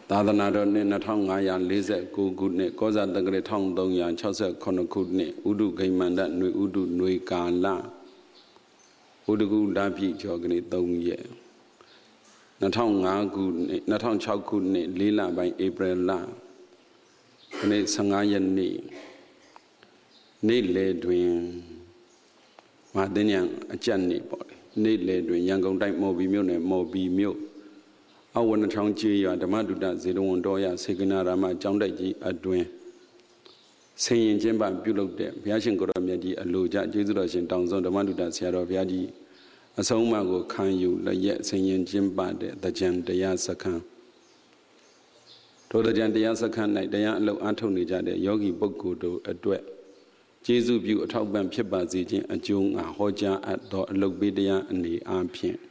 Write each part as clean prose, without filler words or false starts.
သာသနာတော်နှစ်2549ခုနှစ်ကောဇာတက္ကရာ1368ခုနှစ်ဥဒုဂိမန္တနွေဥဒုနွေကာလဥဒကုလပြည့်ကျော်ကနေ3ရက်2005ခုနှစ်2006ခုနှစ်4လပိုင်းဧပြီလခနေ့15ရက်နေ့နေ့လယ်တွင်မဟာသင်္ကြန်အကျက်နေ့ပေါ့လေနေ့လယ်တွင်ရန်ကုန်တိုင်းမော်ဘီမြို့နယ်မော်ဘီမြို့အဝနထောင်ကျေးရွာဓမ္မဒုတဇေတဝန်တော်ရစေကနာရာမကျောင်းတိုက်ကြီးအတွင်ဆင်ရင်ကျင်းပပြုလုပ်တဲ့ဘုရားရှင်ကိုရောမြတ်ကြီးအလိုကြကျေးဇူးတော်ရှင်တောင်စွန်းဓမ္မဒုတဆရာတော်ဘုရားကြီးအဆုံးအမကိုခံယူလက်ရက်ဆင်ရင်ကျင်းပတဲ့တကြံတရားစခန်းထိုတကြံတရားစခန်း၌တရားအလုပ်အားထုတ်နေကြတဲ့ယောဂီပုဂ္ဂိုလ်တို့အတွက်ကျေးဇူးပြုအထောက်ပံ့ဖြစ်ပါစေခြင်းအကျိုးငါဟောကြားအပ်သောအလုပ်ပေးတရားအနေအားဖြင့်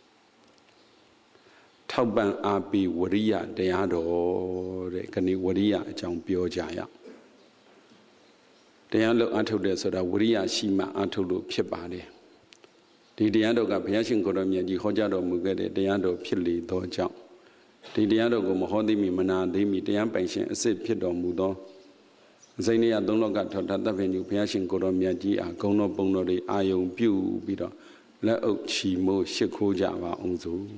ထောက်ပံ့အားပေးဝရိယတရားတော်တဲ့ခဏဝရိယအကြောင်းပြောကြရတရားလို့အားထုတ်တယ်ဆိုတာဝရိယရှိမှအားထုတ်လို့ဖြစ်ပါတယ်ဒီတရားတော်ကဘုရားရှင်ကိုရောမြတ်ကြီးဟောကြားတော်မူခဲ့တဲ့တရားတော်ဖြစ်လေသောကြောင့်ဒီတရားတော်ကိုမဟောသိမီမနာသိမီတရားပိုင်ရှင်အစစ်ဖြစ်တော်မူသောအစိမ့်ရသုံးလောကထောက်ထသဗ္ဗညုဘုရားရှင်ကိုရောမြတ်ကြီးအားဂုဏ်တော်ပုံတော်တွေအာယုံပြုပြီးတော့လက်အုပ်ချီမိုးရှိခိုးကြပါအောင်စို့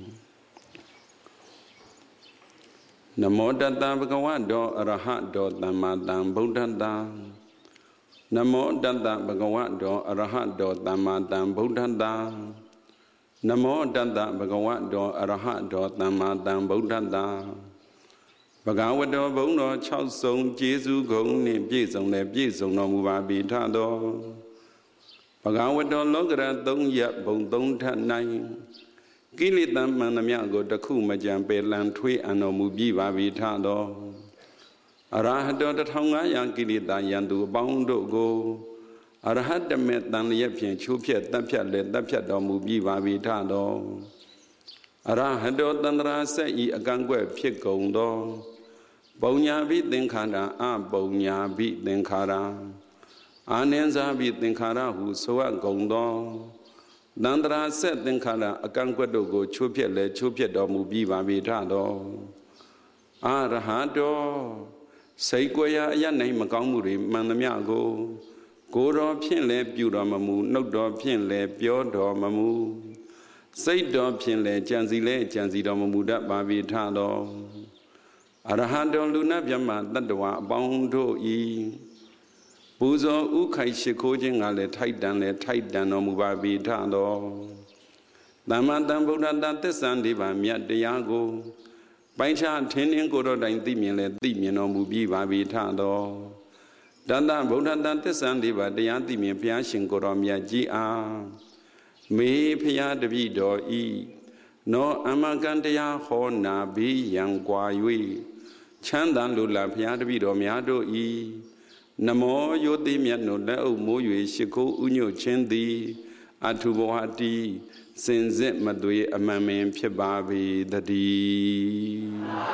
နမောတတဗုဒ္ဓဝါဒောအရဟတောသမ္မာသမ္ဗုဒ္ဓတ္တနမောတတဗုဒ္ဓဝါဒောအရဟတောသမ္မာသမ္ဗုဒ္ဓတ္တနမောတတဗုဒ္ဓဝါဒောအရဟတောသမ္မာသမ္ဗုဒ္ဓတ္တဘဂဝတောဘုံတော်6စုံကျေးဇူးဂုဏ်နှင့်ပြည့်စုံလည်းပြည့်စုံတော်မူပါပြီထသောဘဂဝတောလောကရ3ရပ်ဘုံ3ထ၌ကိလေသာမှန်သမျှကိုတခုမကြံပယ်လံထွေးအံတော်မူပြီးပါပြီထသောအရဟတော1500ကိလေသာယံသူအပေါင်းတို့ကိုအရဟတမေတန်လျက်ဖြင့်ချိုးဖြက်တတ်ဖြတ်လည်းတတ်ဖြတ်တော်မူပြီးပါပြီထသောအရဟတောတန္တရာဆက်ဤအကန့်ကွက်ဖြစ်ကုန်သောပုံညာဘိသင်္ခါရအပုံညာဘိသင်္ခါရအာနင်းစာဘိသင်္ခါရဟုဆိုအပ်ကုန်သောတန္တရာဆက်သင်္ခါရအကန့်ကွက်တို့ကိုချိုးဖြက်လဲချိုးဖြက်တော်မူပြီးပါပြီထသောအရဟတောစိတ်ကိုယ်ရာအရနိုင်မကောင်းမှုတွေမှန်သမျှကိုကိုယ်တော်ဖြင့်လဲပြုတော်မမူနှုတ်တော်ဖြင့်လဲပြောတော်မမူစိတ်တော်ဖြင့်လဲကြံစီလဲကြံစီတော်မမူတတ်ပါပြီထသောအရဟတောလူနာမြတ်မတတ္တဝါအပေါင်းတို့ဤပူဇော်ဥခိုက်ရှိခိုးခြင်းကလည်းထိုက်တန်တော်မူပါပြီထသောသမ္မာသမ္ဗုဒ္ဓတ္တသစ္စာ၄ပါးမြတ်တရားကိုပိုင်းခြားထင်းထင်းကိုယ်တော်တိုင်သိမြင်လဲသိမြင်တော်မူပြီးပါပြီထသောတတ္တဗုဒ္ဓတ္တသစ္စာ၄ပါးတရားသိမြင်ဘုရားရှင်ကိုယ်တော်မြတ်ကြီးအားမေဖရာတပည့်တော်ဤနောအမကံတရားဟောနာဘိယံကွာ၍ချမ်းသာလူလာဘုရားတပည့်တော်များတို့ဤနမောယောတိမြတ်တို့လက်အုပ်မိုး၍ရှိခိုးဥညွတ်ခြင်းသည်အထုဘဝတိစင်စစ်မသွေအမှန်ပင်ဖြစ်ပါပေတည်း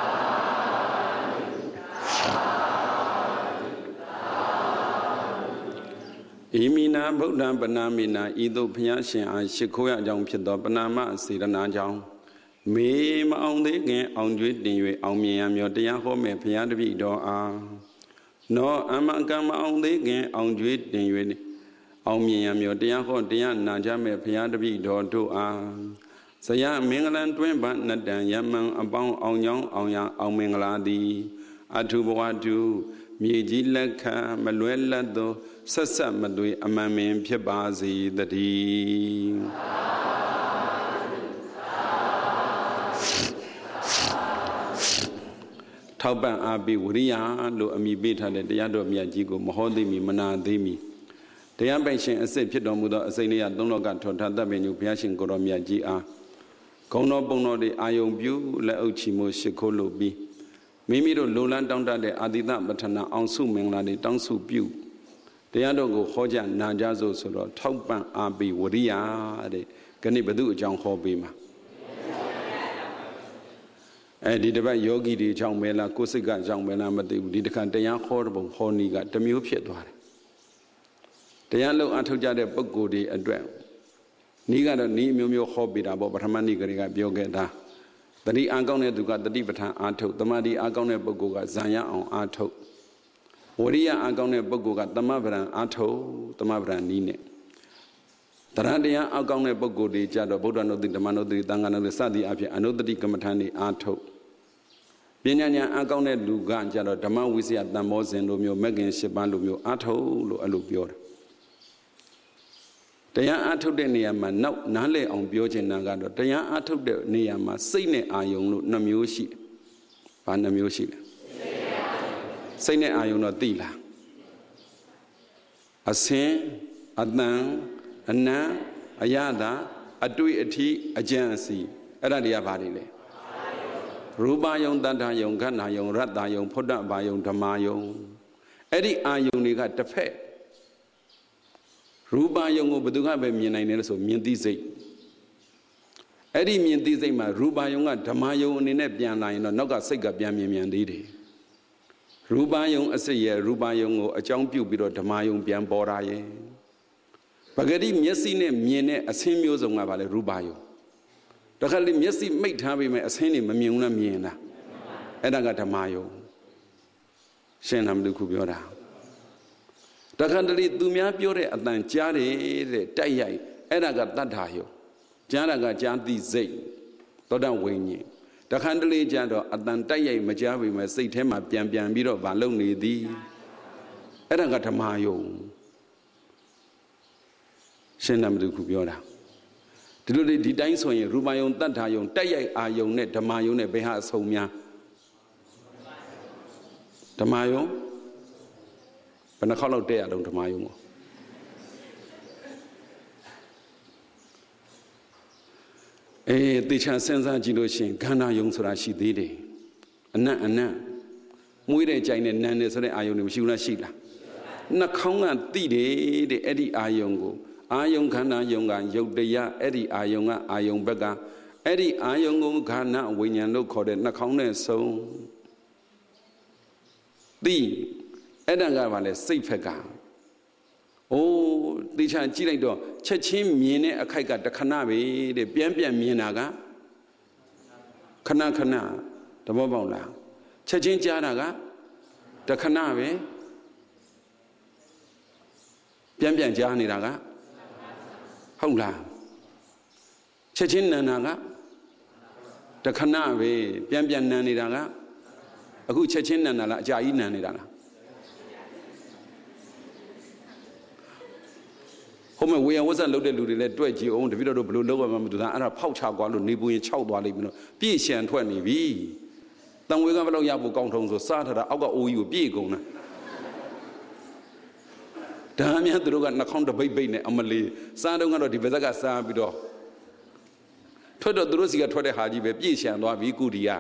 ဣမိနာဗုဒ္ဓံပနာမိနာဤသို့ဘုရားရှင်အားရှိခိုးရကြောင်းဖြစ်သောပနာမစေရနာကြောင့်မေမအောင်သေးခင်အောင်ကျွေးတင်၍အောင်မြင်ရမြောတရားဟောမဲ့ဘုရားတပည့်တော်အားနောအမကံမအောင်သေးခင်အောင်ကျွေးတင်၍အောင်မြင်ရမြောတရားဟောတရားနာကြမဲ့ဘုရားတပည့်တော်တို့အားဇယမင်္ဂလံတွင်ဗနတံယမံအပေါင်းအောင်ကြောင်းအောင်ရအောင်မင်္ဂလာသည်အထုဘဝတုမြေကြီးလက်ခံမလွဲလတ်သောဆက်ဆက်မသွေအမှန်ပင်ဖြစ်ပါစေတည်းထောက်ပံ့အားပေးဝရိယလို့အမည်ပေးထားတဲ့တရားတော်မြတ်ကြီးကိုမဟောသိမီမနာသိမီတရားပိုင်ရှင်အစစ်ဖြစ်တော်မူသောအစိမ့်ရသုံးလောကထောထသဗ္ဗညုဘုရားရှင်ကိုရောမြတ်ကြီးအားဂုဏ်တော်ပုံတော်တွေအာယုံပြုလက်အုပ်ချီမိုးရှိခိုးလို့ပြီးမိမိတို့လုံလန်းတောင်းတတဲ့အာတိတပဋ္ဌာနာအောင်စုမင်္ဂလာတွေတောင်းစုပြုတရားတော်ကိုဟောကြားနာကြစို့ဆိုတော့ထောက်ပံ့အားပေးဝရိယတဲ့ခဏဘု து အကြောင်းဟောပေးမှာဒီတပတ်ယောဂီတွေအကြောင်းပဲလားကိုယ်စိတ်ကအကြောင်းပဲလားမသိဘူးဒီတခါတရားဟောတဲ့ပုံဟောနည်းကတစ်မျိုးဖြစ်သွားတယ်တရားလုံးအထောက်ကြတဲ့ပုဂ္ဂိုလ်တွေအတွက်နည်းကတော့နည်းမျိုးမျိုးဟောပေးတာပေါ့ပထမနည်းကလေးကပြောခဲ့တာတတိအာကောင်းတဲ့သူကတတိပဋ္ဌာန်အားထုတ်တမာတိအာကောင်းတဲ့ပုဂ္ဂိုလ်ကဇံရအောင်အားထုတ်ဝရိယအာကောင်းတဲ့ပုဂ္ဂိုလ်ကသမဗရံအားထုတ်သမဗရံနည်းနဲ့တရားတရားအာကောင်းတဲ့ပုဂ္ဂိုလ်တွေကြတော့ဗုဒ္ဓနုတ္တိဓမ္မနုတ္တိသံဃာနုတ္တိစသည်အဖြစ်အနုတ္တိကမ္မထာန်တွေအားထုတ်ပညာဉာဏ်အာကောင်းတဲ့လူကကြတော့ဓမ္မဝိစီယတန်မောစဉ်လိုမျိုးမဂ္ဂင်၈ပါးလိုမျိုးအားထုတ်လို့အဲ့လိုပြောတယ်တရားအားထုတ်တဲ့နေရာမှာနောက်နားလည်အောင်ပြောချင်တာကတော့တရားအားထုတ်တဲ့နေရာမှာစိတ်နဲ့အာယုံလို့2မျိုးရှိတယ်။ဘာ2မျိုးရှိလဲ။စိတ်နဲ့အာယုံတော့သိလား။အစင်အတန်အနံအယတာအတွေ့အထိအကြံအစီအဲ့ဒါတွေကဘာတွေလဲ။ရူပယုံတတ္ထယုံခန္ဓာယုံရတ္တယုံဖုဒ္ဓဘာယုံဓမ္မယုံအဲ့ဒီအာယုံတွေကတစ်ဖက်ရူပယုံကိုဘယ်သူကပဲမြင်နိုင်တယ်လို့ဆိုမြင်သိစိတ်အဲ့ဒီမြင်သိစိတ်မှာရူပယုံကဓမ္မယုံအနေနဲ့ပြန်လာရင်တော့နောက်ကစိတ်ကပြန်မြင်မြန်သေးတယ်ရူပယုံအစစ်ရဲ့ရူပယုံကိုအကြောင်းပြုပြီးတော့ဓမ္မယုံပြန်ပေါ်လာရဲ့ပဂတိမျက်စိနဲ့မြင်တဲ့အဆင်းမျိုးစုံကဘာလဲရူပယုံတခါလေမျက်စိမိတ်ထားပြီးမှအဆင်းတွေမမြင်ဘူးလားမြင်လားအဲ့ဒါကဓမ္မယုံရှင်းလားမလို့ခုပြောတာတခါတလေသူများပြောတဲ့အတန်ကြားတယ်တဲ့တိုက်ရိုက်အဲ့ဒါကတတ္ထာယုံကြားတာကကြားသိစိတ်သောတဝိညာဉ်တခါတလေကြတော့အတန်တိုက်ရိုက်မကြားပေမဲ့စိတ်ထဲမှာပြန်ပြီးတော့ဘာလုပ်နေသည်အဲ့ဒါကဓမ္မယုံရှင်းတယ်မလို့ခုပြောတာဒီလိုဒီတိုင်းဆိုရင်ရူပယုံတတ္ထာယုံတိုက်ရိုက်အာယုံနဲ့ဓမ္မယုံနဲ့ဘယ်ဟာအဆုံးများဓမ္မယုံဘယ်နှခေါက်လောက်တက်ရအောင်ဓမ္မယုံကိုတေချာစဉ်းစားကြည့်လို့ရှိရင်ခန္ဓာယုံဆိုတာရှိသေးတယ်အနတ်မွေးတဲ့ကြိုင်နဲ့နန်းနေဆိုတဲ့အာယုံတွေမရှိဘူးလားရှိလားနှာခေါင်းကသိတယ်တဲ့အဲ့ဒီအာယုံကိုအာယုံခန္ဓာယုံကယုတ်တရားအဲ့ဒီအာယုံကအာယုံဘက်ကအဲ့ဒီအာယုံကိုခန္ဓာဝိညာဉ်လို့ခေါ်တဲ့နှာခေါင်းနဲ့ဆုံးသိအဲ့ဒါကဘာလဲစိတ်ဖက်ကအိုးတေချာကြည့်လိုက်တော့ချက်ချင်းမြင်တဲ့အခိုက်ကတခဏပဲတဲ့ပြန်မြင်တာကခဏသဘောပေါက်လားချက်ချင်းကြားတာကတခဏပဲပြန်ကြားနေတာကဟုတ်လားချက်ချင်းနံတာကတခဏပဲပြန်နံနေတာကအခုချက်ချင်းနံတာလားအကြာကြီးနံနေတာလားဟိုမဲ့ဝေယံဝဇ္ဇလုပ်တဲ့လူတွေလည်းတွေ့ကြည့်အောင်တပည့်တော်တို့ဘယ်လိုလုပ်ရမှမသိဘူးအဲ့ဒါဖောက်ချကွာလို့နေပူရင်ခြောက်သွားလိမ့်မယ်လို့ပြည့်ရှံထွက်နေပြီတန်ဝေကဘယ်လောက်ရဖို့ကောင်းထုံဆိုစားထားတာအောက်ကအိုးကြီးကိုပြည့်ကုန်တာဒါမှမဟုတ်သူတို့ကနှာခေါင်းတပိတ်နဲ့အမလီစားတော့ကတော့ဒီဘက်ကစားပြီးတော့ထွက်တော့သူတို့စီကထွက်တဲ့ဟာကြီးပဲပြည့်ရှံသွားပြီကုတီက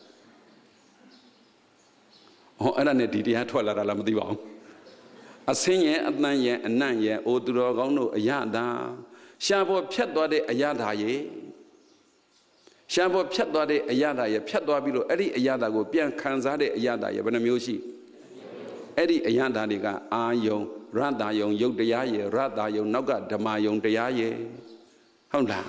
ဟောအဲ့ဒါနဲ့ဒီတရားထွက်လာတာလားမသိပါဘူးအစင်းရဲ့အတန်ရဲ့အနံ့ရဲ့အိုသူတော်ကောင်းတို့အယတာရှားပေါ်ဖြတ်သွားတဲ့အယတာရဲ့ရှားပေါ်ဖြတ်သွားတဲ့အယတာရဲ့ဖြတ်သွားပြီးတော့အဲ့ဒီအယတာကိုပြန်ခံစားတဲ့အယတာရဲ့ဘယ်နှမျိုးရှိအဲ့ဒီအယတာတွေကအာယုံရတ္တယုံယုတ်တရားရဲ့ရတ္တယုံနောက်ကဓမ္မယုံတရားရဲ့ဟုတ်လား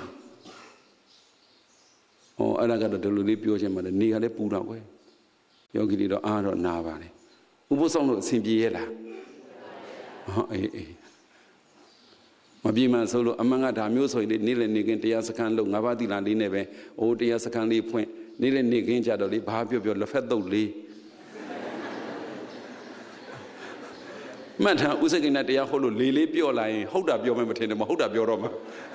ဟောအဲ့ဒါကတော့ဒီလိုလေးပြောချင်ပါတယ်နေကလည်းပူတော့ကွယ်ယောဂီတွေတော့အားတော့နာပါလေဥပုသ်ဆောင်လို့အဆင်ပြေရဲ့လားအေးမပြေမှဆိုလို့အမှန်ကဒါမျိုးဆိုရင်နေ့လည်းနေခင်းတရားစခန်းလို့ငါးပါးသီလလေးနဲ့ပဲအိုးတရားစခန်းလေးဖွင့်နေ့လည်းနေခင်းကြတော့လေဘာပြောလက်ဖက်တုပ်လေးမှတ်ထားဥစ္စကိဏတရားဟောလို့လေးပြောလာရင်ဟုတ်တာပြောမှမထင်တယ်မဟုတ်တာပြောတော့မှ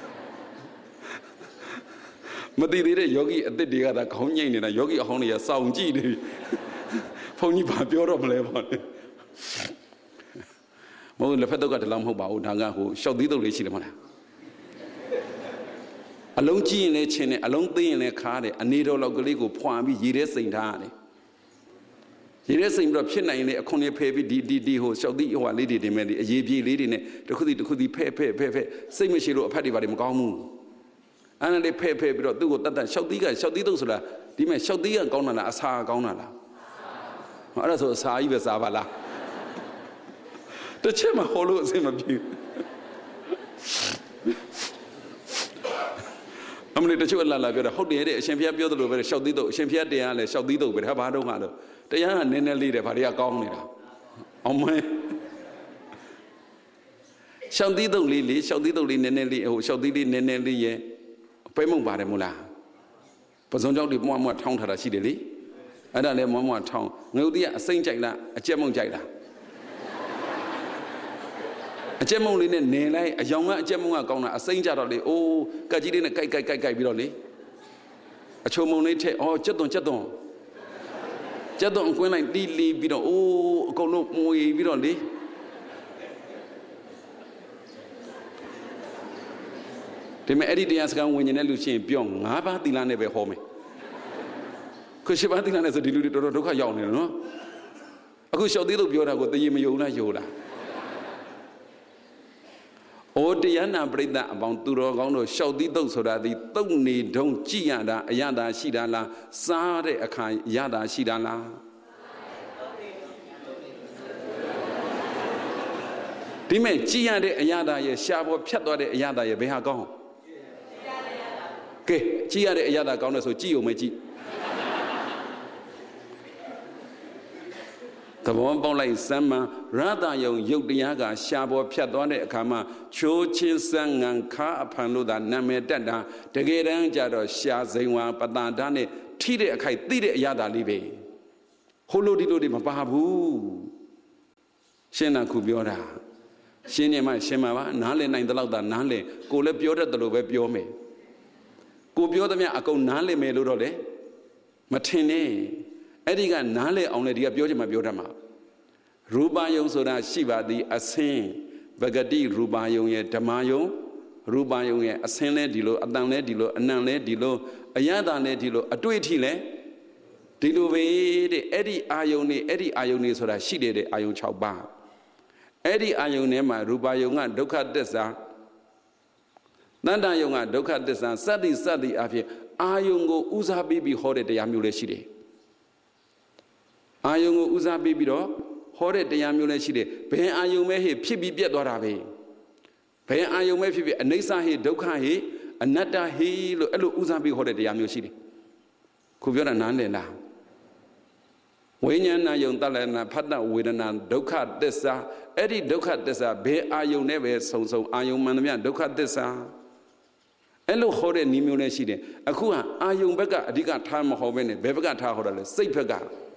မသိသေးတဲ့ယောဂီအစ်စ်တွေကသာခေါင်းငိမ့်နေတာယောဂီအဟောင်းတွေကစောင့်ကြည့်နေပြီဘုန်းကြီးဘာပြောတော့မလဲပေါ့မဟုတ်လက်ဖက်တုပ်ကတလောက်မဟုတ်ပါဘူးဒါကဟိုရှောက်သီးတုပ်လေးရှိတယ်မဟုတ်လားအလုံးကြည့်ရင်လည်းချင်းတယ်အလုံးသိရင်လည်းခါတယ်အနေတော်လောက်ကလေးကိုဖွာပြီးရေထဲစိန်ထားရတယ်ရေထဲစိန်ပြီးတော့ဖြစ်နိုင်လေအခွန်လေးဖယ်ပြီးဒီဟိုရှောက်သီးဟိုလေးတွေတင်မဲ့ဒီအရေးပြေးလေးတွေနဲ့တစ်ခုစီဖဲ့စိတ်မရှိလို့အဖက်တွေပါတယ်မကောင်းဘူးအဲ့ဒါလေးဖဲ့ပြီးတော့သူ့ကိုတတ်ရှောက်သီးတုပ်ဆိုတာဒီမဲ့ရှောက်သီးကကောင်းတာလားအစာကောင်းတာလားအဲ့ဒါဆိုအစာကြီးပဲစားပါလားတစ်ချက်မှဟောလို့အဆင်မပြေအမလေတချို့လာပြောတာဟုတ်တယ်တဲ့အရှင်ဖျားပြောသလိုပဲရှောက်သီးတော့အရှင်ဖျားတရားလဲရှောက်သီးတော့ပဲဘာတော့မှတော့တရားကနည်းနည်းလေးတယ်ဘာတွေကကောင်းနေတာအောင်မဲရှောက်သီးတော့လေးရှောက်သီးတော့လေးနည်းနည်းလေးဟိုရှောက်သီးလေးနည်းနည်းလေးရဲ့ပဲမုံပါတယ်မို့လားပစုံကြောက်တွေမွားထောင်းထားတာရှိတယ်လေအဲ့ဒါလည်းမွားထောင်းငုတ်တိကအစိမ့်ကြိုက်လားအကျက်မုံကြိုက်လားအကျက်မုံလေးနဲ့နေလိုက်အယောင်ကအကျက်မုံကကောင်းတာအစိမ့်ကြတော့လေအိုးကက်ကြီးလေးနဲ့ကြိုက်ပြီးတော့လေအချုံမုံလေးထက်ကျက်သွန်အကွင်းလိုက်တီးလီပြီးတော့အိုးအကုန်လုံးမွေပြီးတော့လေဒီမဲ့အဲ့ဒီတရားစကားဝင်နေတဲ့လူချင်းပြော9ပါးသီလနဲ့ပဲဟောမယ်ခု10ပါးသီလနဲ့ဆိုဒီလူတွေတော်တော်ဒုက္ခရောက်နေတယ်နော်အခုလျှောက်သေးလို့ပြောတာကိုတည်မယုံလားယုံလားဩတရားနာပရိသတ်အပေါင်းသူတော်ကောင်းတို့လျှောက်သီးတုတ်ဆိုတာဒီတုတ်နေတုံးကြည်ရတာအရသာရှိတာလားစားတဲ့အခါရတာရှိတာလားဒီမဲ့ကြည်ရတဲ့အရသာရဲ့ရှားပေါ်ဖြတ်သွားတဲ့အရသာရဲ့ဘယ်ဟာကောင်းကဲကြည်ရတဲ့အရသာကောင်းတယ်ဆိုကြည်ုံမကြည်သဘောပေါက်လိုက်စမ်းမှရတယုံရုပ်တရားကရှားပေါ်ဖြတ်သွားတဲ့အခါမှာချိုးချင်းစံငံခါအဖန်လို့သာနာမည်တက်တာတကယ်တမ်းကျတော့ရှားစိန်ဝါပတာဓာတ်နဲ့ထိတဲ့အခိုက်သိတဲ့အရသာလေးပဲဟိုလိုဒီလိုတွေမပါဘူးရှင်းတာခုပြောတာရှင်းနေမှရှင်းမှာပါနားလည်နိုင်တဲ့လောက်သာနားလည်ကိုလည်းပြောတတ်တယ်လို့ပဲပြောမယ်ကိုပြောသမျှအကုန်နားလည်မယ်လို့တော့လေမထင်နဲ့အဲ့ဒီကနားလည်အောင်လေဒီကပြောချင်မှပြောတတ်မှာရူပယုံဆိုတာရှိပါသည်အစင်းဗဂတိရူပယုံရဲ့ဓမ္မယုံရူပယုံရဲ့အစင်းလဲဒီလိုအတန်လဲဒီလိုအနံလဲဒီလိုအယတလဲဒီလိုအတွေ့အထိလဲဒီလိုပဲတဲ့အဲ့ဒီအာယုံနေဆိုတာရှိတယ်တဲ့အာယုံ6ပါးအဲ့ဒီအာယုံထဲမှာရူပယုံကဒုက္ခသစ္စာတဏ္ဍယုံကဒုက္ခသစ္စာစသည်အဖြစ်အာယုံကိုဦးစားပေးပြီးဟောတဲ့တရားမျိုးလည်းရှိတယ်အာယုံကိုဦးစားပေးပြီးတော့ဟောတဲ့တရားမျိုးလည်းရှိတယ်ဘယ်အာယုံပဲဟိဖြစ်ပြီးပြတ်သွားတာပဲဘယ်အာယုံပဲဖြစ်အနိစ္စဟိဒုက္ခဟိအနတ္တဟိလို့အဲ့လိုဦးစားပေးဟောတဲ့တရားမျိုးရှိတယ်ခုပြောတာနားလည်လားဝိညာဏယုံတလနာဖတ်တဝေဒနာဒုက္ခသစ္စာအဲ့ဒီဒုက္ခသစ္စာဘယ်အာယုံနဲ့ပဲစုံအာယုံမှန်သမျှဒုက္ခသစ္စာအဲ့လိုဟောတဲ့နည်းမျိုးလည်းရှိတယ်အခုဟာအာယုံဘက်ကအဓိကထားမဟောဘဲနဲ့ဘယ်ဘက်ကထားဟောတာလဲစိတ်ဘက်က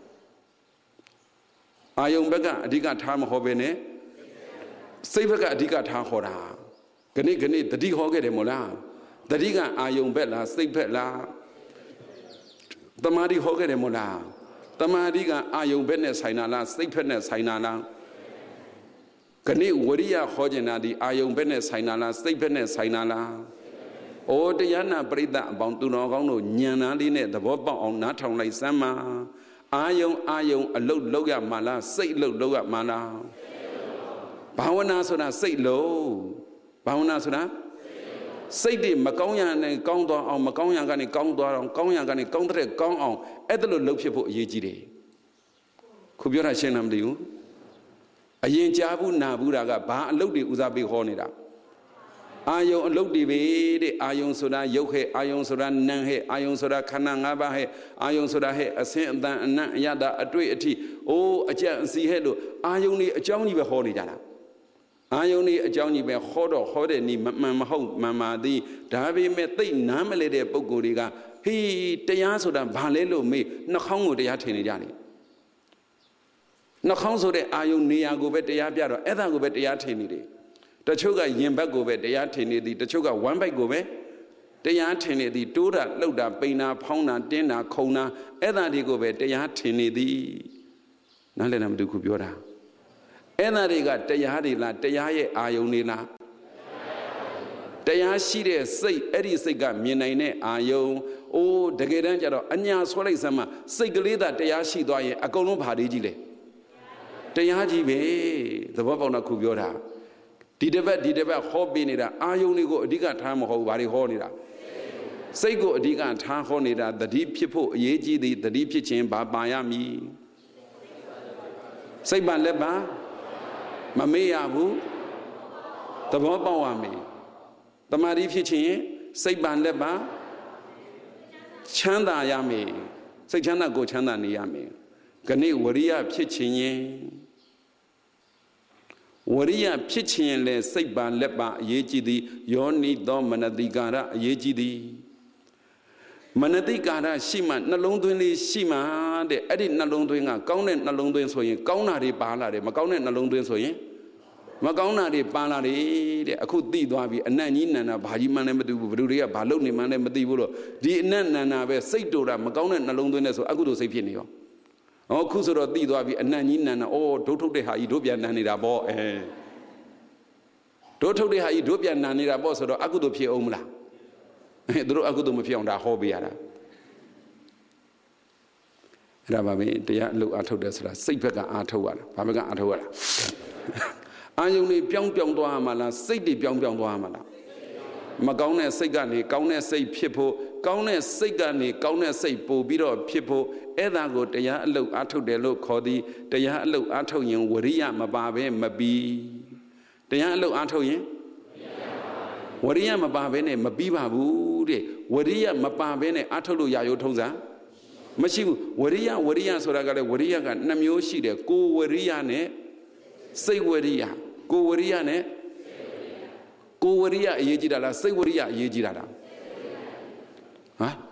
အာယုံဘက်ကအဓိကထားမဟောဘဲနဲ့စိတ်ဘက်ကအဓိကထားဟောတာခဏတတိဟောခဲ့တယ်မို့လားတတိကအာယုံဘက်လားစိတ်ဘက်လားတမာတိဟောခဲ့တယ်မို့လားတမာတိကအာယုံဘက်နဲ့ဆိုင်တာလားစိတ်ဘက်နဲ့ဆိုင်တာလားခဏဝရိယဟောကျင်တာဒီအာယုံဘက်နဲ့ဆိုင်တာလားစိတ်ဘက်နဲ့ဆိုင်တာလားဩတရားနာပရိသတ်အပေါင်းသူတော်ကောင်းတို့ဉာဏ်သားလေးနဲ့သဘောပေါက်အောင်နားထောင်လိုက်စမ်းပါအာယုံအလုတ်လောက်ရမှာလားစိတ်အလုတ်လောက်ရမှာလားဘာဝနာဆိုတာစိတ်လို့ဘာဝနာဆိုတာစိတ်တွေမကောင်းရနဲ့ကောင်းသွားအောင်မကောင်းရကနေကောင်းသွားအောင်ကောင်းရကနေကောင်းတဲ့ကောင်းအောင်အဲ့ဒါလို့လှုပ်ဖြစ်ဖို့အရေးကြီးတယ်ခုပြောတာရှင်းလားမသိဘူးအရင်ကြားဘူးနာဘူးတာကဘာအလုတ်တွေဦးစားပေးဟောနေတာအာယုံအလုတ်တွေပဲတဲ့အာယုံဆိုတာရုပ်ဟဲ့အာယုံဆိုတာနာမ်ဟဲ့အာယုံဆိုတာခန္ဓာ၅ပါးဟဲ့အာယုံဆိုတာဟဲ့အစင်းအတန်အနံ့အယတအတွေ့အထိအိုးအကြံအစီဟဲ့လို့အာယုံတွေအကြောင်းကြီးပဲဟောနေကြတာအာယုန်ဤအကြောင်းကြီးပဲဟောတော့ဟောတဲ့နီးမှန်မဟုတ်မှန်ပါသည်ဒါပေမဲ့သိနားမလဲတဲ့ပုံကိုယ်တွေကဟေးတရားဆိုတာဘာလဲလို့မေးနှာခေါင်းကိုတရားထင်နေကြတယ်နှာခေါင်းဆိုတဲ့အာယုန်နေရာကိုပဲတရားပြတော့အဲ့ဒါကိုပဲတရားထင်နေတယ်တချို့ကရင်ဘက်ကိုပဲတရားထင်နေသည်တချို့ကဝမ်းဘက်ကိုပဲတရားထင်နေသည်တိုးတာလှုပ်တာပိန်တာဖောင်းတာတင်းတာခုံတာအဲ့ဒါတွေကိုပဲတရားထင်နေသည်နားလည်လားမတူခုပြောတာအဲ့ဒါတွေကတရားတွေလားတရားရဲ့အာယုန်တွေလားတရားရှိတဲ့စိတ်အဲ့ဒီစိတ်ကမြင်နိုင်တဲ့အာယုန်အိုးတကယ်တမ်းကျတော့အညာဆွဲလိုက်စမ်းမှစိတ်ကလေးသာတရားရှိသွားရင်အကုန်လုံးဘာတွေကြီးလဲတရားကြီးပဲသဘောပေါက်တော့ခုပြောတာဒီတစ်ပတ်ဟောပေးနေတာအာယုန်တွေကိုအဓိကထားမဟုတ်ဘူးဘာတွေဟောနေတာစိတ်ကိုအဓိကထားဟောနေတာတတိဖြစ်ဖို့အရေးကြီးသည်တတိဖြစ်ခြင်းဘာပါရမည်စိတ်ပါလက်ပါမမေ့ရဘူးသဘောပေါက်ရမယ်တမာတိဖြစ်ခြင်းစိတ်ပါလက်ပါချမ်းသာရမယ်စိတ်ချမ်းသာကိုယ်ချမ်းသာနေရမယ်ခဏဝရိယဖြစ်ခြင်းရင်ဝရိယဖြစ်ခြင်းရင်လည်းစိတ်ပါလက်ပါအရေးကြီးသည်ယောနိသောမနတိကာရအရေးကြီးသည်မနတိကာရရှိမှနှလုံးသွင်းလေးရှိမှတဲ့အဲ့ဒီနှလုံးသွင်းကကောင်းတဲ့နှလုံးသွင်းဆိုရင်ကောင်းတာတွေပါလာတယ်မကောင်းတဲ့နှလုံးသွင်းဆိုရင်မကောင်းတာတွေပါလာတယ်တဲ့အခုသိသွားပြီအနတ်ကြီးနန္ဒာဘာကြီးမှန်းလည်းမသိဘူးဘယ်သူတွေကဘာလုပ်နေမှန်းလည်းမသိဘူးလို့ဒီအနတ်နန္ဒာပဲစိတ်တူတာမကောင်းတဲ့နှလုံးသွင်းတဲ့ဆိုအကုသိုလ်စိတ်ဖြစ်နေရောခုဆိုတော့သိသွားပြီအနတ်ကြီးနန္ဒာဒုထုတ်တဲ့ဟာကြီးတို့ပြန်နန်နေတာပေါ့ဒုထုတ်တဲ့ဟာကြီးတို့ပြန်နန်နေတာပေါ့ဆိုတော့အကုသိုလ်ဖြစ်အောင်မလားသူတို့အကုသိုလ်မဖြစ်အောင်ဒါဟောပေးရတာအဲ့ဒါပါပဲတရားအလုပ်အားထုတ်တယ်ဆိုတာစိတ်ဘက်ကအားထုတ်ရတာဘာဘက်ကအားထုတ်ရတာအာယုန်တွေပြောင်းသွားမှာလားစိတ်တွေပြောင်းသွားမှာလားမကောင်းတဲ့စိတ်ကနေကောင်းတဲ့စိတ်ဖြစ်ဖို့ကောင်းတဲ့စိတ်ကနေကောင်းတဲ့စိတ်ပို့ပြီးတော့ဖြစ်ဖို့အဲ့ဒါကိုတရားအလုပ်အားထုတ်တယ်လို့ခေါ်သည်တရားအလုပ်အားထုတ်ရင်ဝရိယမပါဘဲမပြီးတရားအလုပ်အားထုတ်ရင်ဝရိယမပါဘဲနဲ့မပြီးပါဘူးတဲ့ဝရိယမပါဘဲနဲ့အားထုတ်လို့ရရိုးထုံးစံမရှိဘူးဝရိယဆိုတာကလည်းဝရိယက2မျိုးရှိတယ်ကိုဝရိယနဲ့စိတ်ဝရိယကိုဝရိယနဲ့ကိုဝရိယအရေးကြီးတာလားစိတ်ဝရိယအရေးကြီးတာလားဟမ်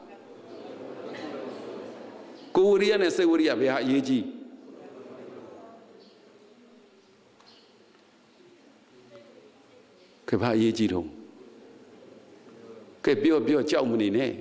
ကိုဝရိယနဲ့စိတ်ဝရိယဘယ်ဟာအရေးကြီးကဲဘာအရေးကြီးတော့ကဲပြောကြောက်မနေနဲ့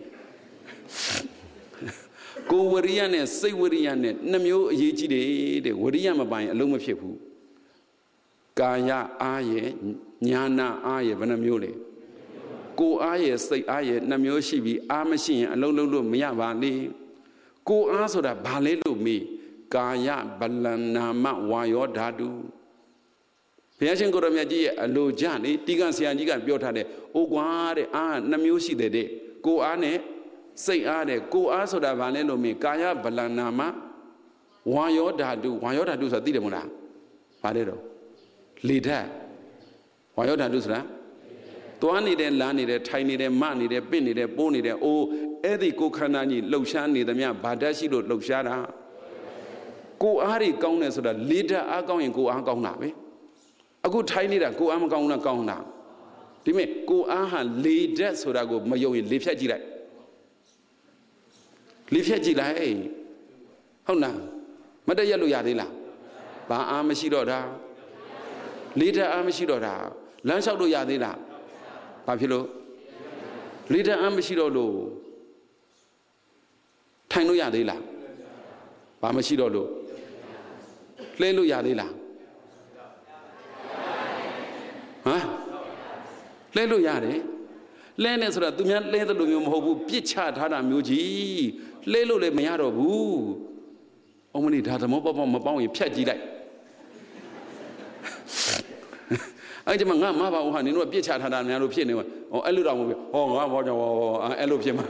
ကိုဝရိယနဲ့စိတ်ဝရိယနဲ့2မျိုးအရေးကြီးတယ်တဲ့ဝရိယမပိုင်အလုံးမဖြစ်ဘူးကာယအားရဲ့ညာနာအားရဲ့ဘယ်နှမျိုးလဲကိုအားရဲ့စိတ်အားရဲ့2မျိုးရှိပြီးအားမရှိရင်အလုံးလုံးလို့မရပါနဲ့ကိုအားဆိုတာဘာလဲလို့မေးကာယဗလနာမဝါယောဓာတုဘုရားရှင်ကိုရမြတ်ကြီးရဲ့အလိုကြလေတိကဆရာကြီးကပြောထားတယ်အိုကွာတဲ့အား2မျိုးရှိတယ်တဲ့ကိုအားနဲ့စိတ်အားတဲ့ကိုအားဆိုတာဘာလဲလို့မေးကာယဗလနာမဝါယောဓာတုဆိုတာသိတယ်မဟုတ်လားဘာလဲတော့လေဓာတ်ဝါယောဓာတုဆိုတာသွားနေတယ်လာနေတယ်ထိုင်နေတယ်မနေတယ်ပင့်နေတယ်ပိုးနေတယ်အိုးအဲ့ဒီကိုခန္ဓာကြီးလှုပ်ရှားနေသမျှဘာဓာတ်ရှိလို့လှုပ်ရှားတာကိုအားတွေကောင်းတယ်ဆိုတာလေဓာတ်အားကောင်းရင်ကိုအားကောင်းတာပဲအခုထိုင်နေတာကိုအားမကောင်းလားကောင်းတာဒီမဲ့ကိုအားဟာလေဓာတ်ဆိုတာကိုမယုံရင်လေဖြတ်ကြည့်လိုက်ဟုတ်လားမတည့်ရလို့ရသေးလားဘာအားမရှိတော့တာလေဓာတ်အားမရှိတော့တာလမ်းလျှောက်လို့ရသေးလားဘာဖြစ်လို့လေဓာတ်အားမရှိတော့လို့ထိုင်လို့ရသေးလားဘာမရှိတော့လို့လှဲလို့ရသေးလားလှဲလို့ရတယ်လှဲနေဆိုတာသူများလှဲတယ်လို့မျိုးမဟုတ်ဘူးပြစ်ချထားတာမျိုးကြီးလှဲလို့လည်းမရတော့ဘူးအမလီဒါသမောပေါက်မပေါင်းရင်ဖြတ်ကြည့်လိုက်အဲ့ဒီမှာငါမပါဘူးဟာနင်တို့ကပြစ်ချထားတာများလို့ဖြစ်နေမှာအဲ့လိုတော့မဟုတ်ဘူးငါဘောကြောင့်အဲ့လိုဖြစ်မှာ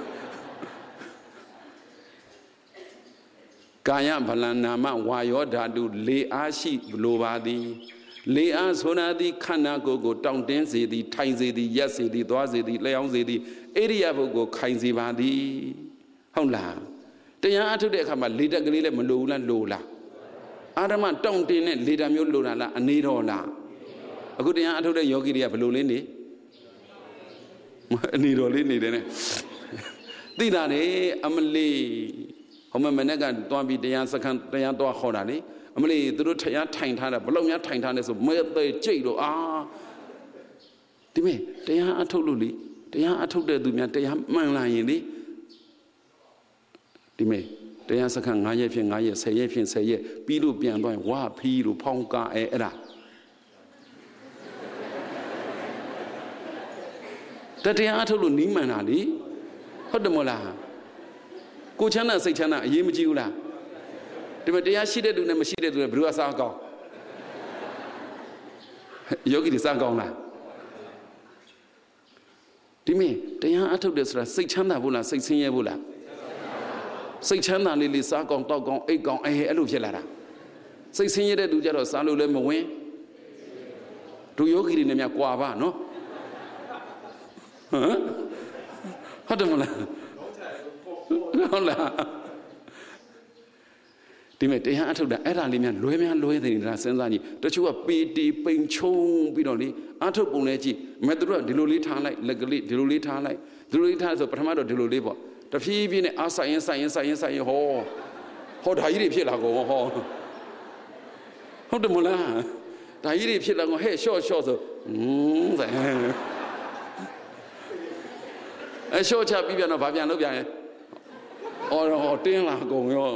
ကာယဗလနာမဝါယောဓာတုလေအားရှိလိုပါသည်လေအားဆိုနာသည်ခန္ဓာကိုယ်ကိုတောင့်တင်းစေသည်ထိုင်စေသည်ရက်စေသည်သွားစေသည်လျှောင်းစေသည်ဣရိယာပုကိုခိုင်စေပါသည်ဟုတ်လားတရားအထုတ်တဲ့အခါမှာလေတက်ကလေးလည်းမလိုဘူးလားလိုလားအာရမတောင့်တင်းတဲ့လေတမျိုးလိုတာလားအနေတော်လားအခုတရားအထုတ်တဲ့ယောဂီတွေကဘယ်လိုလေးနေအနေတော်လေးနေတယ်နဲ့သိတာလေအမလေးဟိုမနေ့ကတွားပြီးတရားစခန်းတရားတွားခေါ်တာလေအမလေးသူတို့တရားထိုင်ထားတာဘလောက်များထိုင်ထားလဲဆိုမဲသေးကြိတ်တော့ဒီမဲ့တရားအထုတ်လို့လေတရားအထုတ်တဲ့သူများတရားမှန်လာရင်လေဒီမဲ့တရားစခန်း9ရက်ဖြင့်9ရက်10ရက်ဖြင့်10ရက်ပြီးလို့ပြန်သွားရင်ဝါဖီးလို့ဖောင်းကားအဲ့ဒါတရားအထုတ်လို့နီးမှန်တာလေဟုတ်တယ်မို့လားကိုချမ်းသာစိတ်ချမ်းသာအရေးမကြီးဘူးလားဒီမှာတရားရှိတဲ့သူနဲ့မရှိတဲ့သူနဲ့ဘယ်သူကစားကောင်းယောဂီတွေစားကောင်းလားဒီမင်းတရားအထုတ်တယ်ဆိုတာစိတ်ချမ်းသာဖို့လားစိတ်ဆင်းရဲဖို့လားစိတ်ချမ်းသာလေးစားကောင်းတောက်ကောင်းအိတ်ကောင်းအဲ့လိုဖြစ်လာတာစိတ်ဆင်းရဲတဲ့သူကြတော့စားလို့လည်းမဝင်တို့ယောဂီတွေနဲ့များကြွာပါနော်ဟုတ်တယ်မလားဟုတ်လားဒီမဲ့တရားအထုတ်တာအဲ့ဒါလေးများလွဲနေတာစဉ်းစားကြည့်တချို့ကပေတီပိန်ချုံပြီးတော့လေအထုတ်ပုံလဲကြည့်မဲ့သူတို့ကဒီလိုလေးထားလိုက်လက်ကလေးဒီလိုလေးထားလိုက်ဒီလိုလေးထားဆိုပထမတော့ဒီလိုလေးပေါ့တဖြည်းဖြည်းနဲ့အားဆိုင်ရင်ဟောဒါကြီးတွေဖြစ်လာကုန်ဟောဟုတ်တယ်မလားဒါကြီးတွေဖြစ်လာကုန်ဟဲ့ရှော့ဆိုရှော့ချပြီးပြန်တော့ဗာပြန်လုပ်ပြန်ရင်အော်တင်းလာကုန်ရော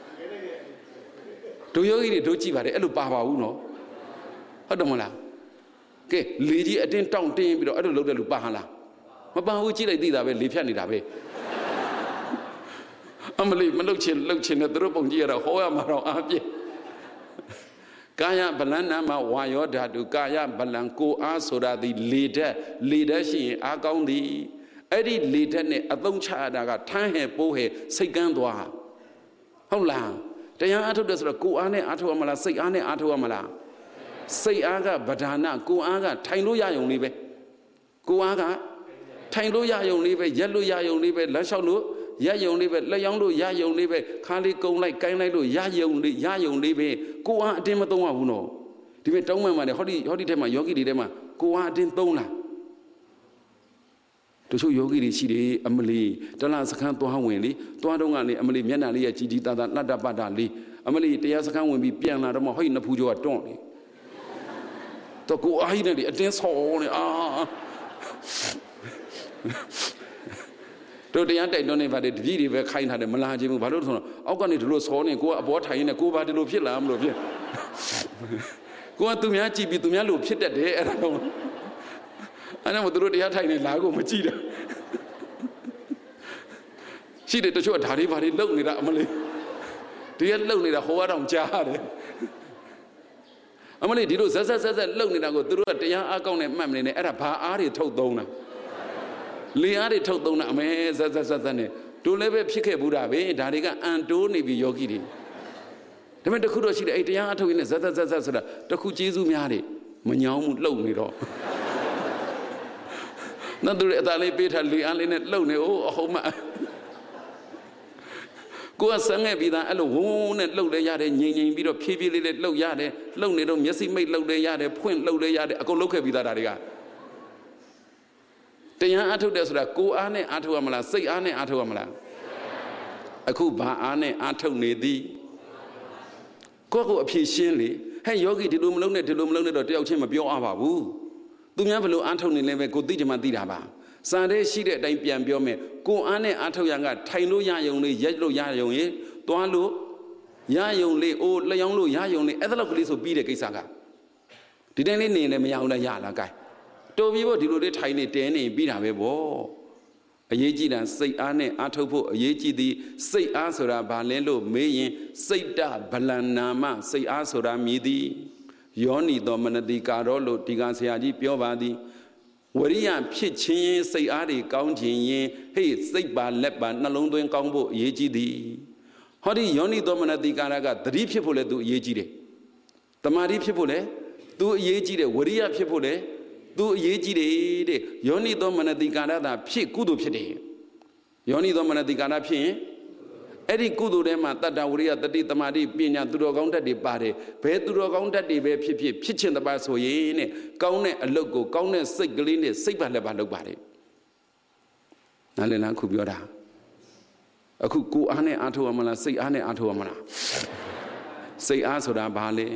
တို့ယောဂီတွေတို့ကြည့်ပါတယ်အဲ့လိုပါဘူးနော်ဟုတ်တယ်မလားကဲလေကြီးအတင်းတောင့်တင်းပြီးတော့အဲ့လိုလုပ်တဲ့လူပါဟလားမပါဘူးကြည့်လိုက်သိတာပဲလေဖြတ်နေတာပဲအမလီမလုပ်ချင်နဲ့သူတို့ပုံကြည့်ရတော့ဟောရမှာတော့အားပြည့်ကာယဗလန္နာမှာဝါယောဓာတုကာယဗလံကိုအားဆိုတာဒီလေဓာတ်ရှိရင်အားကောင်းသည်အဲ့ဒီလေဓာတ်နဲ့အသုံးချရတာကထမ်းဟဲပိုးဟဲစိတ်ကန်းသွားဟုတ်လားတရားအားထုတ်တယ်ဆိုတော့ကိုအားနဲ့အားထုတ်ရမလားစိတ်အားနဲ့အားထုတ်ရမလားစိတ်အားကဗဒါနကိုအားကထိုင်လို့ရယုံလေးပဲကိုအားကထိုင်လို့ရယုံလေးပဲရက်လို့ရယုံလေးပဲလမ်းလျှောက်လို့ရယုံလေးပဲလက်ယောင်းလို့ရယုံလေးပဲခါလေးကုံလိုက်ကိုင်းလိုက်လို့ရယုံလေးပဲကိုအားအတင်းမသုံးရဘူးနော်ဒီမဲ့တောင်းမှန်ပါတယ်ဟောဒီထဲမှာယောဂီတွေထဲမှာကိုအားအတင်းသုံးလားတချို့ယောဂီတွေရှိတယ်အမလီတလားစခန်းသွားဝင်လေသွားတော့ကနေအမလီမျက်နှာလေးရဲ့ကြီးသားလှတပတ်တာလေးအမလီတရားစခန်းဝင်ပြီးပြန်လာတော့မှဟိုနှစ်ဖူးကျော်ကတွန့်လေတော့ကိုအားကြီးနဲ့အတင်းဆော်နေတို့တရားတိုက်တွန်းနေပါတယ်တပည့်တွေပဲခိုင်းထားတယ်မလာခြင်းဘူးဘာလို့လဲဆိုတော့အောက်ကနေဒီလိုဆော်နေကိုကအပေါ်ထိုင်နေကိုဘာဒီလိုဖြစ်လာမလို့ဖြစ်ကိုကသူများကြည့်ပြီးသူများလိုဖြစ်တတ်တယ်အဲ့ဒါတော့အဲ့ဒါမှသူတို့တရားထိုင်နေလာကိုမကြည့်တာရှိတယ်တချို့ဓာရီဘာတွေလုံနေတာအမလေးတရားလုံနေတာဟိုကတော့ကြားတယ်အမလေးဒီလိုဇက်လုံနေတာကိုသူတို့ကတရားအားကောင်းနဲ့မှတ်မနေနဲ့အဲ့ဒါဘာအားတွေထုတ်သုံးတာလေအားတွေထုတ်သုံးတာအမဲဇက်နဲ့တို့လည်းပဲဖြစ်ခဲ့ဘူးတာပဲဒါတွေကအန်တိုးနေပြီယောဂီတွေဒါပေမဲ့တခုတော့ရှိတယ်အဲ့တရားအထုတ်ရင်းနဲ့ဇက်ဆိုတာတခုကျေးဇူးများတယ်မညောင်းမှုလှုပ်နေတော့နောက်သူအသာလေးပေးထားလေအားလေးနဲ့လှုပ်နေအဟုတ်မှကိုကဆန်းခဲ့ပြီးသားအဲ့လိုဝုန်းနဲ့လှုပ်လဲရတယ်ငြိမ်ပြီးတော့ဖြည်းဖြည်းလေးလှုပ်ရတယ်လှုပ်နေတော့မျက်စိမိတ်လှုပ်လဲရတယ်ဖွင့်လှုပ်လဲရတယ်အကုန်လှုပ်ခဲ့ပြီးသားဒါတွေကတရားအားထုတ်တယ်ဆိုတာကိုယ်အားနဲ့အားထုတ်ရမလားစိတ်အားနဲ့အားထုတ်ရမလားအခုဘာအားနဲ့အားထုတ်နေသည်ကိုယ့်ကိုအဖြေရှင်းလေဟဲ့ယောဂီဒီလိုမလုပ်နဲ့တော့တယောက်ချင်းမပြောအပ်ပါဘူးသူများဘလို့အားထုတ်နေလဲပဲကိုသိချင်မှသိတာပါစာတဲ့ရှိတဲ့အတိုင်းပြန်ပြောမယ်ကိုအားနဲ့အားထုတ်ရကထိုင်လို့ရယုံလေးရက်လို့ရယုံရင်သွားလို့ရယုံလေးလျောင်းလို့ရယုံလေးအဲ့ဒါလောက်ကလေးဆိုပြီးတဲ့ကိစ္စကဒီတိုင်းလေးနေလည်းမရအောင်လားရလားကဲတော်ပြီပေါ့ဒီလိုလေးထိုင်နေတဲနေပြီးတာပဲပေါ့အရေးကြီးတာစိတ်အားနဲ့အားထုတ်ဖို့အရေးကြီးသည်စိတ်အားဆိုတာဘာလဲလို့မေးရင်စိတ်တဗလန္နာမစိတ်အားဆိုတာမြည်သည်ယောနီသောမနတိကာရောလို့ဒီကဆရာကြီးပြောပါသည်ဝရိယဖြစ်ခြင်းစိတ်အားတွေကောင်းခြင်းရင်ဟေ့စိတ်ပါလက်ပါနှလုံးသွင်းကောင်းဖို့အရေးကြီးသည်ဟောဒီယောနီသောမနတိကာရကသတိဖြစ်ဖို့လည်းသူအရေးကြီးတယ်တမာတိဖြစ်ဖို့လည်းသူအရေးကြီးတယ်ဝရိယဖြစ်ဖို့လည်းသူအရေးကြီးတယ်တဲ့ယောနီသောမနတိကာရသာဖြစ်ကုသိုလ်ဖြစ်တယ်ယောနီသောမနတိကာရဖြစ်ရင်အဲ့ဒီကုသိုလ်ထဲမှာတတ္တဝရိယတတိတမာတိပညာသူတော်ကောင်းတတ်တွေပါတယ်ဘယ်သူတော်ကောင်းတတ်တွေပဲဖြစ်ခြင်းတပါဆိုရင်တဲ့ကောင်းတဲ့အလုပ်ကိုကောင်းတဲ့စိတ်ကလေးနဲ့စိတ်ပါလက်ပါလုပ်ပါတယ်နားလည်လားခုပြောတာအခုကိုအားနဲ့အားထုတ်ရမလားစိတ်အားနဲ့အားထုတ်ရမလားစိတ်အားဆိုတာဘာလဲ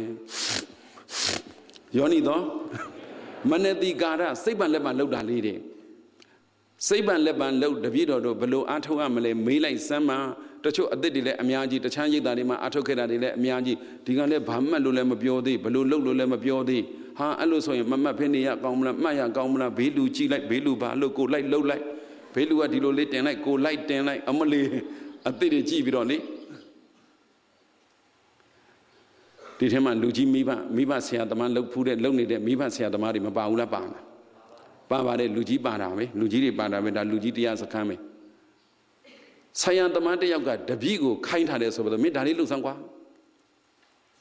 ယောနီသောမနတိကာရစိတ်ပါလက်ပါလုပ်တာလေးတဲ့စိတ်ပန်လက်ပန်လှုပ်တပြည့်တော်တို့ဘလို့အားထုတ်ရမလဲမေးလိုက်စမ်းမှာတချို့အသစ်တွေလည်းအများကြီးတခြားရိတ်သားတွေမှာအားထုတ်ခဲ့တာတွေလည်းအများကြီးဒီကလည်းဘာမှတ်လို့လည်းမပြောသေးဘလို့လှုပ်လို့လည်းမပြောသေးဟာအဲ့လိုဆိုရင်မမှတ်ဖင်းနေရကောင်းမလားမှတ်ရကောင်းမလားဘေးလူကြည့်လိုက်ဘေးလူဘာလို့ကိုလိုက်လှုပ်လိုက်ဘေးလူကဒီလိုလေးတင်လိုက်ကိုလိုက်တင်လိုက်အမလေးအသစ်တွေကြည့်ပြီးတော့လေဒီထဲမှာလူကြီးမိဘဆရာသမားလှုပ်ဖူးတဲ့လှုပ်နေတဲ့မိဘဆရာသမားတွေမပါဘူးလားပါပါတယ်လူကြီးပါတာပဲလူကြီးတွေပါတာပဲဒါလူကြီးတရားစခန်းပဲဆရာသမားတယောက်ကတပည့်ကိုခိုင်းထားတယ်ဆိုတော့မင်းဒါလေးလှုပ်ဆန်းကွာ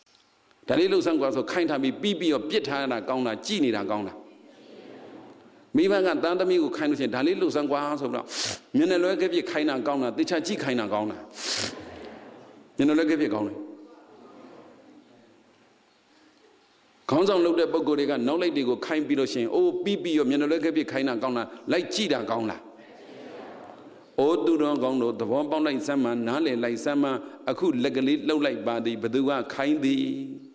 ဒါလေးလှုပ်ဆန်းကွာဆိုခိုင်းထားပြီးပြီးတော့ပြစ်ထားတာကောင်းတာကြည်နေတာကောင်းတာမိဘကသားသမီးကိုခိုင်းလို့ရှိရင်ဒါလေးလှုပ်ဆန်းကွာဆိုတော့မျက်နှာလွှဲခဲ့ပြခိုင်းတာကောင်းတာတေချာကြည့်ခိုင်းတာကောင်းတာမျက်နှာလွှဲခဲ့ပြကောင်းတယ်ခေါင်းဆောင်လုပ်တဲ့ပုံကိုယ်တွေကနောက်လိုက်တွေကိုခိုင်းပြီးလို့ရှိရင်အိုးပြီးရောမျက်နှာလွှဲခဲ့ပြခိုင်းတာကောင်းတာလိုက်ကြည့်တာကောင်းလားအိုးသူတော်ကောင်းတို့သဘောပေါက်လိုက်စမ်းမှနားလည်လိုက်စမ်းမှအခုလက်ကလေးလှုပ်လိုက်ပါသည်ဘသူကခိုင်းသည်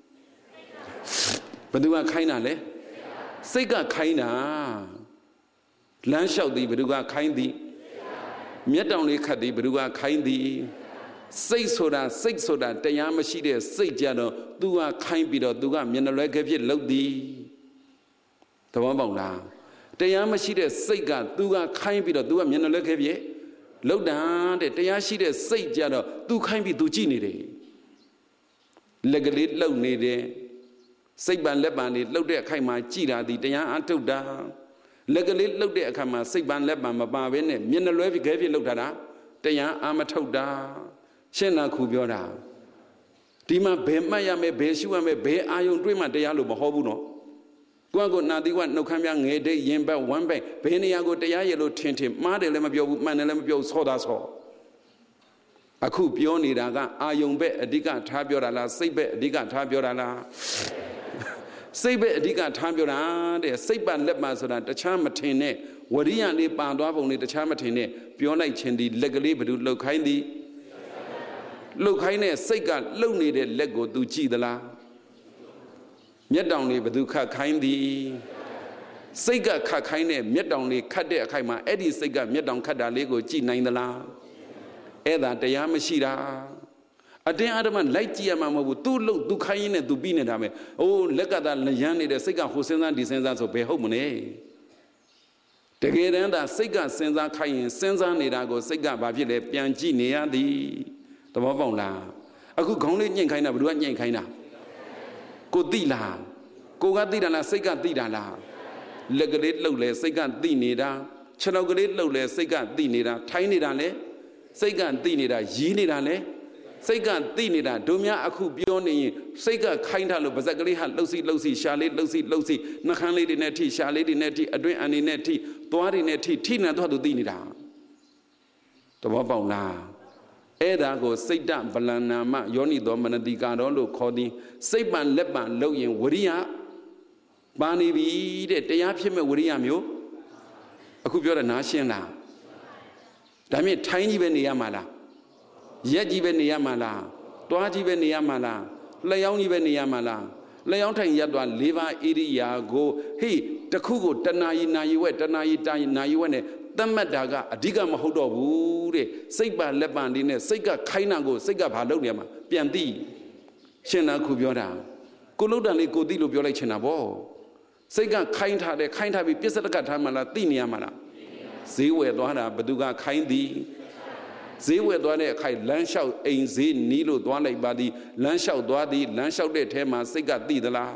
ဘသူကခိုင်းတာလဲစိတ်ကခိုင်းတာလမ်းလျှောက်သည်ဘသူကခိုင်းသည်မျက်တောင်လေးခတ်သည်ဘသူကခိုင်းသည်စိတ်ဆိုတာတရားမရှိတဲ့စိတ်ကြတော့သူကခိုင်းပြီးတော့သူကမျက်နှာလွှဲခဲ့ဖြစ်လုပ်သည်သဘောပေါက်လားတရားမရှိတဲ့စိတ်ကသူကခိုင်းပြီးတော့သူကမျက်နှာလွှဲခဲ့ဖြစ်လုပ်တာတဲ့တရားရှိတဲ့စိတ်ကြတော့သူခိုင်းပြီးသူကြည့်နေတယ်လက်ကလေးလှုပ်နေတယ်စိတ်ပန်လက်ပန်လေးလှုပ်တဲ့အခိုက်မှာကြည်တာဒီတရားအထုတ်တာလက်ကလေးလှုပ်တဲ့အခါမှာစိတ်ပန်လက်ပန်မပါဘဲနဲ့မျက်နှာလွှဲပြီးခဲဖြစ်လှုပ်တာတရားအာမထုတ်တာရှင်းတာခုပြောတာဒီမှာဘယ်မှတ်ရမယ်ဘယ်ရှုရမယ်ဘယ်အာယုံတွေးမှတရားလို့မဟုတ်ဘူးနော်ကိုယ့်ကိုနာတိကနှုတ်ခမ်းပြငယ်တိတ်ရင်ဘက်ဝမ်းဘက်ဘယ်နေရာကိုတရားရလို့ထင်မှားတယ်လည်းမပြောဘူးမှန်တယ်လည်းမပြောဆောတာဆောအခုပြောနေတာကအာယုံဘက်အဓိကထားပြောတာလားစိတ်ဘက်အဓိကထားပြောတာလားစိတ်ဘက်အဓိကထားပြောတာတဲ့စိတ်ပါလက်ပါဆိုတာတခြားမထင်နဲ့ဝရိယလေးပါသွားပုံလေးတခြားမထင်နဲ့ပြောလိုက်ခြင်းဒီလက်ကလေးဘယ်သူလှုပ်ခိုင်းသည်လှုပ်ခိုင်းတဲ့စိတ်ကလှုပ်နေတဲ့လက်ကိုသူကြည့်သလားမျက်တောင်လေးဘယ်သူခတ်ခိုင်းသည်စိတ်ကခတ်ခိုင်းတဲ့မျက်တောင်လေးခတ်တဲ့အခိုက်မှာအဲ့ဒီစိတ်ကမျက်တောင်ခတ်တာလေးကိုကြည့်နိုင်သလားအဲ့ဒါတရားမရှိတာအတင်းအဓမ္မလိုက်ကြည့်ရမှာမဟုတ်ဘူးသူ့လို့သူခိုင်းရင်းနဲ့သူပြီးနေတာပဲအိုးလက်ကသာလျမ်းနေတဲ့စိတ်ကဟိုစဉ်းစားဒီစဉ်းစားဆိုဘယ်ဟုတ်မလဲတကယ်တမ်းသာစိတ်ကစဉ်းစားခိုင်းရင်စဉ်းစားနေတာကိုစိတ်ကဘာဖြစ်လဲပြန်ကြည့်နေရသည်သဘောပေါက်လားအခုခေါင်းလေးညှိ့ခိုင်းတာဘယ်သူကညှိ့ခိုင်းတာကိုသိလားကိုကသိတာလားစိတ်ကသိတာလားလက်ကလေးလှုပ်လဲစိတ်ကသိနေတာခြေထောက်ကလေးလှုပ်လဲစိတ်ကသိနေတာထိုင်းနေတာလဲစိတ်ကသိနေတာရီးနေတာလဲစိတ်ကသိနေတာတို့များအခုပြောနေရင်စိတ်ကခိုင်းထားလို့ပါဇက်ကလေးဟာလှုပ်စီရှာလေးလှုပ်စီနှခမ်းလေးတွေနဲ့ထိရှာလေးတွေနဲ့ထိအတွင်းအန်တွေနဲ့ထိသွားတွေနဲ့ထိနေတော့သူသိနေတာသဘောပေါက်လားအဲ့ဒါကိုစိတ်တဗလနာမယောနိသောမနတိကာတော်လို့ခေါ်သည်စိတ်ပန်လက်ပန်လှုပ်ရင်ဝရိယပါနေပြီတဲ့တရားဖြစ်မဲ့ဝရိယမျိုးအခုပြောတာနားရှင်းလားဒါမြင့်ထိုင်းကြီးပဲနေရမှာလားရက်ကြီးပဲနေရမှာလားတွားကြီးပဲနေရမှာလားလျှောင်းကြီးပဲနေရမှာလားလျှောင်းထိုင်ရပ်သွား၄ပါးဣရိယာကိုဟိတခုကိုတဏှာယီနာယီဝဲတဏှာယီတာယီနာယီဝဲနဲ့သတ်မှတ်တာကအဓိကမဟုတ်တော့ဘူးတဲ့စိတ်ပါလက်ပံလေးနဲ့စိတ်ကခိုင်းတာကိုစိတ်ကဘာလုပ်နေမှာပြန်သိရှင်းတာခုပြောတာကိုလုတ်တန်လေးကိုသိလို့ပြောလိုက်ချင်တာဗောစိတ်ကခိုင်းထားတယ်ခိုင်းထားပြီးပြစ္ဆတကထားမှလားသိနေရမှာလားဈေးဝယ်သွားတာဘသူကခိုင်းသည်ဈေးဝယ်သွားတဲ့အခိုက်လမ်းလျှောက်အိမ်ဈေးနီးလို့သွားလိုက်ပါသည်လမ်းလျှောက်သွားသည်လမ်းလျှောက်တဲ့ထဲမှာစိတ်ကသိသလား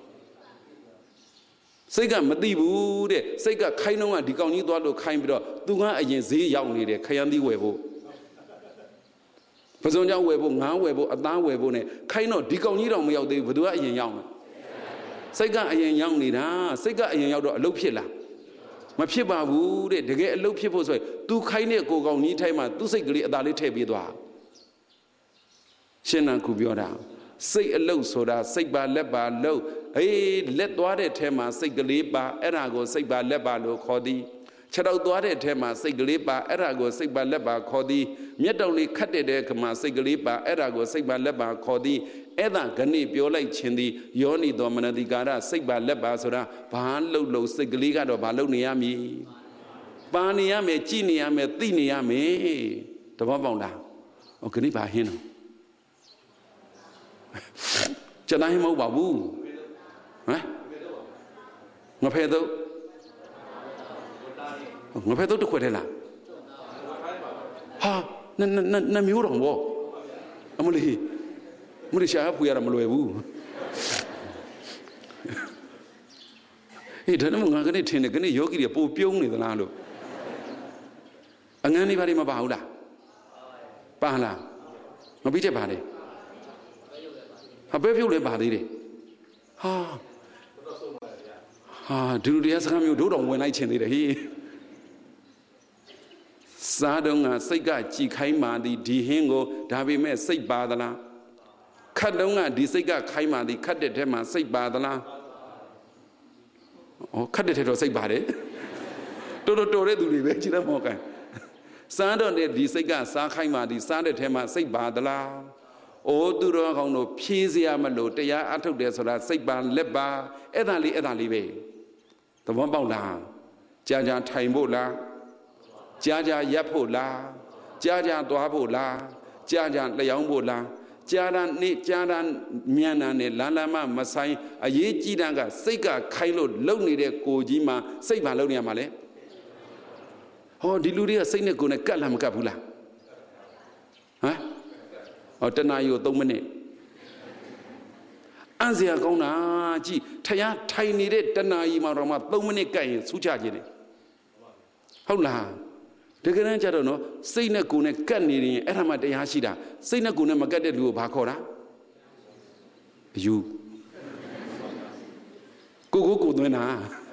စိတ်ကမသိဘူးတဲ့စိတ်ကခိုင်းတော့ကဒီကောင်ကြီးသွားလို့ခိုင်းပြီးတော့သူကအရင်ဈေးရောက်နေတယ်ခရမ်းသီးဝယ်ဖို့ပစုံကြောင့်ဝယ်ဖို့ငါးဝယ်ဖို့အသားဝယ်ဖို့နဲ့ခိုင်းတော့ဒီကောင်ကြီးတော့မရောက်သေးဘူးဘသူကအရင်ရောက်လဲစိတ်ကအရင်ရောက်နေတာစိတ်ကအရင်ရောက်တော့အလုပ်ဖြစ်လားမဖြစ်ပါဘူးတဲ့တကယ်အလုပ်ဖြစ်ဖို့ဆိုရင် तू ခိုင်းတဲ့ကိုကောင်ကြီးထိုင်းမှာ तू စိတ်ကလေးအသာလေးထည့်ပေးသွားရှင်းတာခုပြောတာစိတ်အလုပ်ဆိုတာစိတ်ပါလက်ပါလို့အေးလက်သွားတဲ့ထဲမှာစိတ်ကလေးပါအဲ့ဒါကိုစိတ်ပါလက်ပါလို့ခေါ်သည်ခြေထောက်သွားတဲ့ထဲမှာစိတ်ကလေးပါအဲ့ဒါကိုစိတ်ပါလက်ပါခေါ်သည်မျက်တောင်လေးခတ်တဲ့ကမှာစိတ်ကလေးပါအဲ့ဒါကိုစိတ်ပါလက်ပါခေါ်သည်အဲ့ဒါခဏပြောလိုက်ခြင်းသည်ယောနိသောမနတိကာရစိတ်ပါလက်ပါဆိုတာဘာလှုပ်စိတ်ကလေးကတော့ဘာလှုပ်နေရမည်ပါနေရမယ်ကြည်နေရမယ်သိနေရမယ်တဘောပေါက်လားဟိုခဏဘာဟင်းတော့ကျွန်တော်ဟင်းမဟုတ်ပါဘူးဟမ်ငါဖဲတော့ငါဖဲတော့တခွက်ထဲလားဟာနမျိုးတော်ဘောအမလေးရှာဖွေရတာမလွယ်ဘူးဟေးဒါနဲ့ငါကနေထင်တယ်ကနေယောဂီတွေပိုပြုံးနေသလားလို့အငန်းလေးပါလိမပါဘူးလားပါလားမပြီးတဲ့ပါလေဟာပဲပြုတ်လဲပါသေးတယ်ဟာဒီလိုတရားစကားမျိုးတို့တော်ဝင်လိုက်ခြင်းသေးတယ်ဟိစားတော့ငါစိတ်ကကြည်ခိုင်းပါသည်ဒီဟင်းကိုဒါပေမဲ့စိတ်ပါသလားခတ်တော့ငါဒီစိတ်ကခိုင်းပါသည်ခတ်တဲ့ထဲမှာစိတ်ပါသလားခတ်တဲ့ထဲတော့စိတ်ပါတယ်တော်တဲ့သူတွေပဲကြည့်တော့မောကန်စားတော့တဲ့ဒီစိတ်ကစားခိုင်းပါသည်စားတဲ့ထဲမှာစိတ်ပါသလားသူတော်ကောင်းတို့ဖြည်းစရာမလို့တရားအထုတ်တယ်ဆိုတာစိတ်ပါလက်ပါအဲ့ဒါလေးပဲသဘောပေါက်လားကြာထိုင်ဖို့လားကြာရပ်ဖို့လားကြာသွားဖို့လားကြာလျောင်းဖို့လားကြာမြန်တာနဲ့လမ်းမဆိုင်အရေးကြီးတာကစိတ်ကခိုင်းလို့လုံနေတဲ့ကိုကြီးမှာစိတ်ပါလုံနေရမှာလေဒီလူတွေကစိတ်နဲ့ကိုယ်နဲ့ကတ်လားမကတ်ဘူးလားတဏှာယို3မိနစ်အံ့စရာကောင်းတာကြည့်တရားထိုင်နေတဲ့တဏှာကြီးမှာတော့မှ3မိနစ်ကတ်ရင်ဆူချခြင်းတယ်ဟုတ်လားတကယ်တမ်းကျတော့နော်စိတ်နဲ့ကိုယ်နဲ့ကတ်နေရင်အဲ့ဒါမှတရားရှိတာစိတ်နဲ့ကိုယ်နဲ့မကတ်တဲ့လူကိုဘာခေါ်တာအယူကိုသွင်းတာ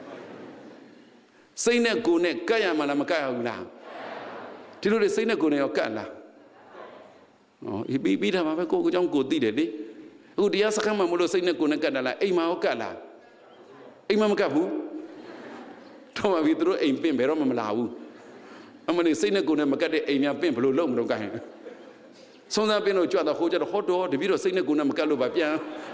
စိတ်နဲ့ကိုယ်နဲ့ကတ်ရမှာလားမကတ်ရဘူးလားဒီလိုလေစိတ်နဲ့ကိုယ်နဲ့ရောကတ်လားပြီးတာပါပဲကိုယ်ကြောင့်ကိုသိတယ်လေအခုတရားစခန်းမှာမလို့စိတ်နဲ့ကိုယ်နဲ့ကတ်တာလားအိမ်မှာရောကတ်လားအိမ်မှာမကတ်ဘူးတော့မှပြီးသူတို့အိမ်ပင့်ဘယ်တော့မှမလာဘူးအမလေးစိတ်နဲ့ကိုယ်နဲ့မကတ်တဲ့အိမ်များပင့်ဘလို့လုံးမလို့ကရင်ဆုံးသားပင့်လို့ကြွတော့ဟိုကြတော့ဟောတော့တပည့်တော့စိတ်နဲ့ကိုယ်နဲ့မကတ်လို့ပါပြန်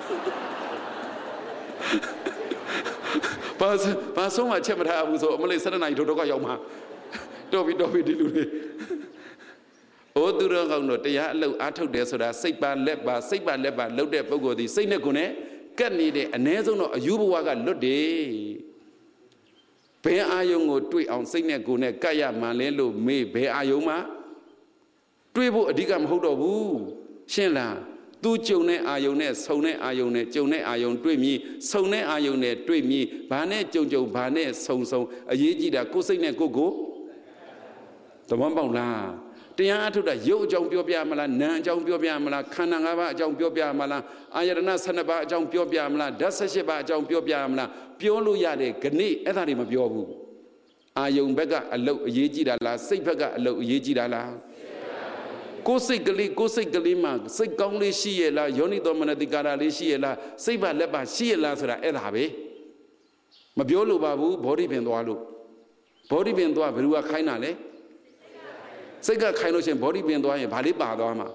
ဘာဆုံးမှချက်မထားဘူးဆိုအမလေး7 နာရီတော့ကရောက်မှာတော်ပြီဒီလူတွေသူတော်ကောင်းတို့တရားအလုပ်အားထုတ်တယ်ဆိုတာစိတ်ပါလက်ပါလှုပ်တဲ့ပုဂ္ဂိုလ်ဒီစိတ်နဲ့ကိုယ်နဲ့ကတ်နေတဲ့အ ਨੇ ဆုံးတော့အယူဘဝကလွတ်တယ်ဘယ်အာယုံကိုတွေ့အောင်စိတ်နဲ့ကိုယ်နဲ့ကတ်ရမှလဲလို့မေးဘယ်အာယုံမှာတွေ့ဖို့အဓိကမဟုတ်တော့ဘူးရှင်းလားသူကြုံတဲ့အာယုံနဲ့ဆုံတဲ့အာယုံနဲ့ကြုံတဲ့အာယုံတွေ့မြည်ဆုံတဲ့အာယုံနဲ့တွေ့မြည်ဘာနဲ့ကြုံဘာနဲ့ဆုံအရေးကြီးတာကိုယ်စိတ်နဲ့ကိုသဘောပေါက်လားတရားအထုတ်တာရုပ်အကြောင်းပြောပြမလားနာမ်အကြောင်းပြောပြမလားခန္ဓာ5ပါးအကြောင်းပြောပြမလားအာယတနာ12ပါးအကြောင်းပြောပြမလားဓာတ်18ပါးအကြောင်းပြောပြမလားပြောလို့ရတဲ့ဂဏိအဲ့ဒါတွေမပြောဘူးအာယုံဘက်ကအလုတ်အရေးကြီးတာလားစိတ်ဘက်ကအလုတ်အရေးကြီးတာလားကိုယ်စိတ်ကလေးမှာစိတ်ကောင်းလေးရှိရဲ့လားယောနိသောမနတိကာရလေးရှိရဲ့လားစိတ်ပါလက်ပါရှိရဲ့လားဆိုတာအဲ့ဒါပဲမပြောလို့ပါဘူးဘောဓိပင်သွားလို့ဘောဓိပင်သွားဘယ်သူကခိုင်းတာလဲစိတ်ကခိုင်းလို့ရှိရင်ဘောဓိပင်သွားရင်ဘာလေးပါသွားမှာ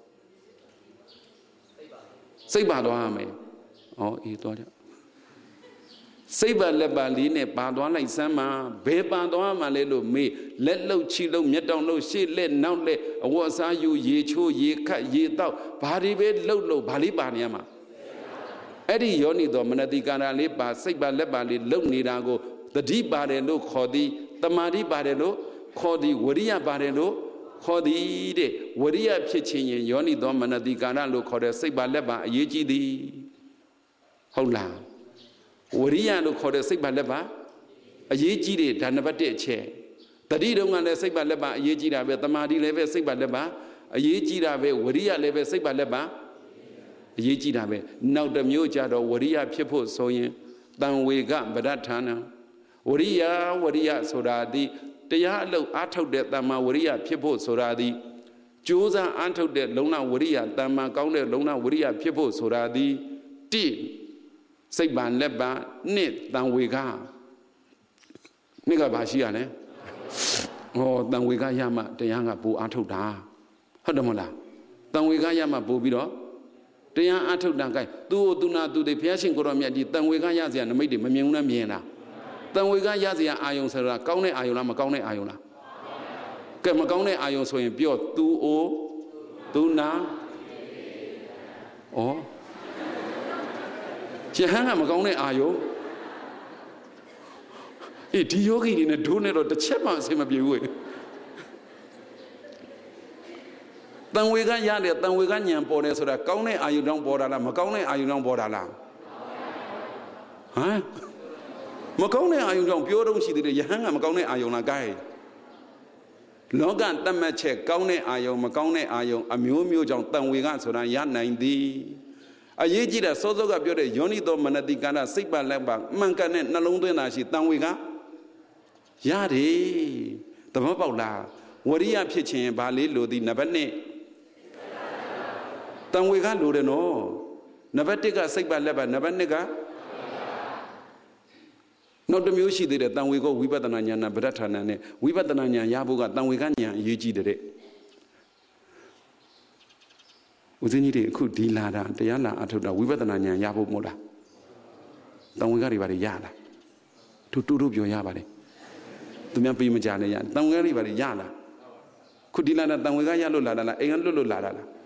စိတ်ပါသွားရမယ်အေးသွားကြစိတ်ပါလက်ပါလေးနဲ့ပါသွားလိုက်စမ်းမှာဘယ်ပါသွားမှာလဲလို့မေးလက်လှုပ်ချီလှုပ်မျက်တောင်လှုပ်ရှေ့လက်နောက်လက်အဝတ်အစားယူရေချိုးရေခတ်ရေတောက်ဘာတွေပဲလှုပ်ဘာလေးပါနေရမှာအဲ့ဒီယောနိတော်မနတိကာရလေးပါစိတ်ပါလက်ပါလေးလှုပ်နေတာကိုတတိပါတယ်လို့ခေါ်သည်တမာတိပါတယ်လို့ခေါ်သည်ဝရိယပါတယ်လို့ခေါ်သည်တဲ့ဝရိယဖြစ်ခြင်းရင်ယောနိတော်မနတိကာရလို့ခေါ်တဲ့စိတ်ပါလက်ပါအရေးကြီးသည်ဟုတ်လားဝရိယလို့ခေါ်တဲ့စိတ်ပါလက်ပါအရေးကြီးတယ်ဒါနံပါတ်1အချက်တတိတုံးကလည်းစိတ်ပါလက်ပါအရေးကြီးတာပဲတမာတိလည်းပဲစိတ်ပါလက်ပါအရေးကြီးတာပဲဝရိယလည်းပဲစိတ်ပါလက်ပါအရေးကြီးတာပဲနောက်တစ်မျိုးကြတော့ဝရိယဖြစ်ဖို့ဆိုရင်တံဝေကပဒဋ္ဌာနဝရိယဆိုတာဒီတရားအလုပ်အားထုတ်တဲ့တမ္မာဝရိယဖြစ်ဖို့ဆိုတာဒီကြိုးစားအားထုတ်တဲ့လုံလဝရိယတမ္မာကောင်းတဲ့လုံလဝရိယဖြစ်ဖို့ဆိုတာဒီတိစိတ်ပါလက်ပါနှစ်တန်ဝေကနှစ်ကဘာရှိရလဲတန်ဝေကရမှတရားကပိုအားထုတ်တာဟုတ်တယ်မလားတန်ဝေကရမှပို့ပြီးတော့တရားအားထုတ်တာကဲသူနာသူတွေဘုရားရှင်ကိုရောမြတ်ဒီတန်ဝေကရစရာနမိတ်တွေမမြင်ဘူးလားမြင်လားတန်ဝေကရစရာအာယုံဆိုတာကောင်းတဲ့အာယုံလားမကောင်းတဲ့အာယုံလားကဲမကောင်းတဲ့အာယုံဆိုရင်ပြောသူအိုသူနာယဟန်ကမကောင်းတဲ့အာယုံဒီယောဂီတွေနဲ့ဒိုးနဲ့တော့တစ်ချက်မှအဆင်မပြေဘူးတန်ဝေကရတယ်တန်ဝေကညံပေါ်တယ်ဆိုတာကောင်းတဲ့အာယုံတောင်ပေါ်တာလားမကောင်းတဲ့အာယုံတောင်ပေါ်တာလားမကောင်းတဲ့အာယုံကြောင့်ပြောတော့ရှိသေးတယ်ယဟန်ကမကောင်းတဲ့အာယုံလား gain လောကတတ်မှတ်ချက်ကောင်းတဲ့အာယုံမကောင်းတဲ့အာယုံအမျိုးမျိုးကြောင့်တန်ဝေကဆိုတာရနိုင်သည်အရေးကြီးတာစောစောကပြောတဲ့ယောနိသောမနတိကာဏစိတ်ပါလက်ပါမှန်ကန်တဲ့နှလုံးသွင်းတာရှိတန်ဝေကရတယ်သဘောပေါက်လားဝရိယဖြစ်ခြင်းဘာလေးလို့ဒီနံပါတ်1တန်ဝေကလို့တယ်နော်နံပါတ်1ကစိတ်ပါလက်ပါနံပါတ်2ကနောက်တစ်မျိုးရှိသေးတယ်တန်ဝေကဝိပဿနာဉာဏ်ဗဒ္ဓဌာနနဲ့ဝိပဿနာဉာဏ်ရဖို့ကတန်ဝေကဉာဏ်အရေးကြီးတယ်ဦးဇင်းကြီးတွေအခုဒီလာတာတရားလာအထုတ်တာဝိပဿနာဉာဏ်ရဖို့မဟုတ်လားတန်ဝေကတွေဘာတွေရလားတူတူပြောရပါလေသူများပြေးမကြနဲ့ရတန်ဝေကတွေဘာတွေရလားခုဒီလာတာတန်ဝေကရလို့လာတာလားအိမ်ကလွတ်လို့လာတာလား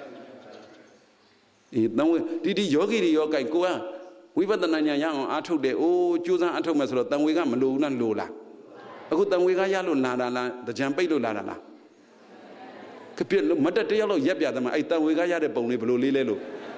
အေးတန်ဝေဒီယောဂီတွေရောကြိုက်ကိုကဝိပဿနာဉာဏ်ရအောင်အားထုတ်တယ်အိုးကြိုးစားအားထုတ်မယ်ဆိုတော့တန်ဝေကမလိုဘူးလားလိုလားအခုတန်ဝေကရလို့လာတာလားတကြံပိတ်လို့လာတာလားကပြည့်မတက်တယောက်လောက်ရက်ပြတယ်မှာအဲ့တန်ဝေကရတဲ့ပုံလေးဘယ်လိုလေးလဲလို့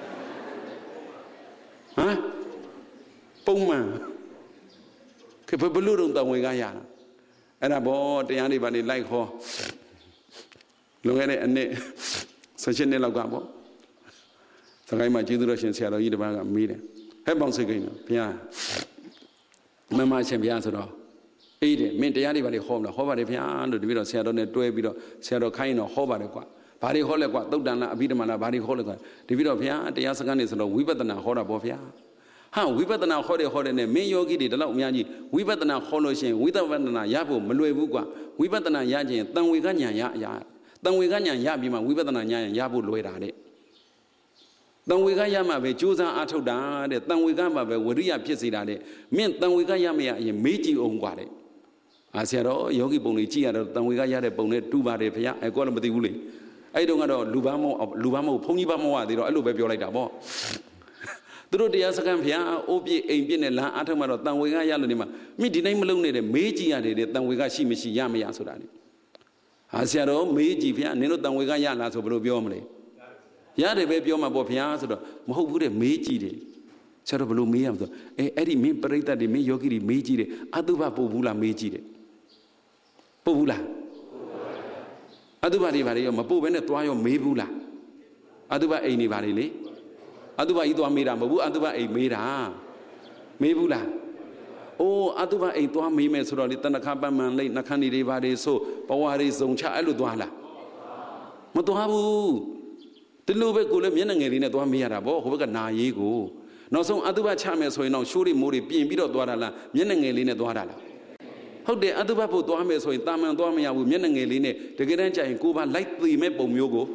ဟမ်ပုံမှန်ကဘယ်လိုတော့တန်ဝေကရတာအဲ့ဒါဘောတရားတွေပါနေလိုက်ခေါ်လွန်ခဲ့တဲ့အနှစ်18နှစ်လောက်ကပေါ့စကိုင်းမှာကျေးဇူးတော်ရှင်ဆရာတော်ကြီးတစ်ပါးကမေးတယ်ဟဲ့ပေါင်းစိတ်ကိန်းတော့ဘုရားမမရှင်ဘုရားဆိုတော့အေးတယ်မင်းတရားတွေဘာတွေဟောမလားဟောပါတယ်ဘုရားလို့တပည့်တော်ဆရာတော်နဲ့တွဲပြီးတော့ဆရာတော်ခိုင်းတော့ဟောပါတယ်ကွာဘာတွေဟောလဲကွာသုတ်တန်လားအဘိဓမ္မာလားဘာတွေဟောလဲကွာတပည့်တော်ဘုရားတရားစကားနေဆိုတော့ဝိပဿနာဟောတာပေါ့ဗျာဟာဝိပဿနာဟောတယ်နဲ့မင်းယောဂီတွေဒီလောက်အများကြီးဝိပဿနာဟောလို့ရှိရင်ဝိပဿနာရဖို့မလွယ်ဘူးကွာဝိပဿနာရခြင်းတန်ဝေကဉာဏ်ရတန်ဝေကဉာဏ်ရပြီးမှဝိပဿနာဉာဏ်ရဖို့လွယ်တာတဲ့တန်ဝေကရမှပဲကြိုးစားအားထုတ်တာတဲ့တန်ဝေကမှပဲဝရိယဖြစ်စေတာတဲ့မင်းတန်ဝေကရမရရင်မေးကြည့်အောင်ကွာတဲ့ဆရာတော်ယောဂီပုံလေးကြည့်ရတော့တန်ဝေကရတဲ့ပုံနဲ့တူပါတယ်ဖေ။ကိုလည်းမသိဘူးလေ။အဲ့တုန်းကတော့လူဘာမဟုတ်ဘုန်းကြီးဘာမဟုတ်သေးတော့အဲ့လိုပဲပြောလိုက်တာပေါ့။သူတို့တရားစခန်းဖေ။အိုးပြည့်အိမ်ပြည့်နဲ့လမ်းအားထုတ်မှတော့တန်ဝေကရလို့နေမှာမိဒီတိုင်းမလုံးနဲ့မေးကြည့်ရတယ်တဲ့တန်ဝေကရှိမရှိရမရဆိုတာလေ။ဆရာတော်မေးကြည့်ဖေ။နင်တို့တန်ဝေကရလားဆိုဘယ်လိုပြောမလဲ။ရတယ်ပဲပြောမှာပေါ့ဖေ။ဆိုတော့မဟုတ်ဘူးတဲ့မေးကြည့်တယ်။ဆရာတော်ဘယ်လိုမေးရမလဲဆိုအဲ့ဒီမင်းပရိသတ်တွေမင်းယောဂီတွေမေးကြည့်တယ်အတုပပို့ဘူးလားမေးကြည့်တယ်ပို့ဘူးလားအတုပတွေဘာတွေရောမပို့ဘဲနဲ့သွားရောမေးဘူးလားအတုပအိမ်တွေဘာတွေလေအတုပကြီးသွားမေးတာမဟုတ်ဘူးအတုပအိမ်မေးတာမေးဘူးလားအိုးအတုပအိမ်သွားမေးမယ်ဆိုတော့လေတဏ္ဍခပမှန်လိမ့်နှခမ်းတွေဘာတွေဆိုဘဝတွေစုံချအဲ့လိုသွားလားမသွားဘူးဒီလိုပဲကိုလည်းမျက်နှာငယ်လေးနဲ့သွားမေးရတာပေါ့ဟိုဘက်ကနာရေးကိုနောက်ဆုံးအတုပချမယ်ဆိုရင်တော့ရှိုးတွေမိုးတွေပြင်ပြီးတော့သွားတာလားမျက်နှာငယ်လေးနဲ့သွားတာလားဟုတ်တယ်အတုပဖို့သွားမယ်ဆိုရင်တာမန်သွားမရဘူးမျက်နှာငယ်လေးနဲ့တကယ်တမ်းကျရင်ကိုယ်ပါလိုက်သိမဲ့ပုံမျိုးကို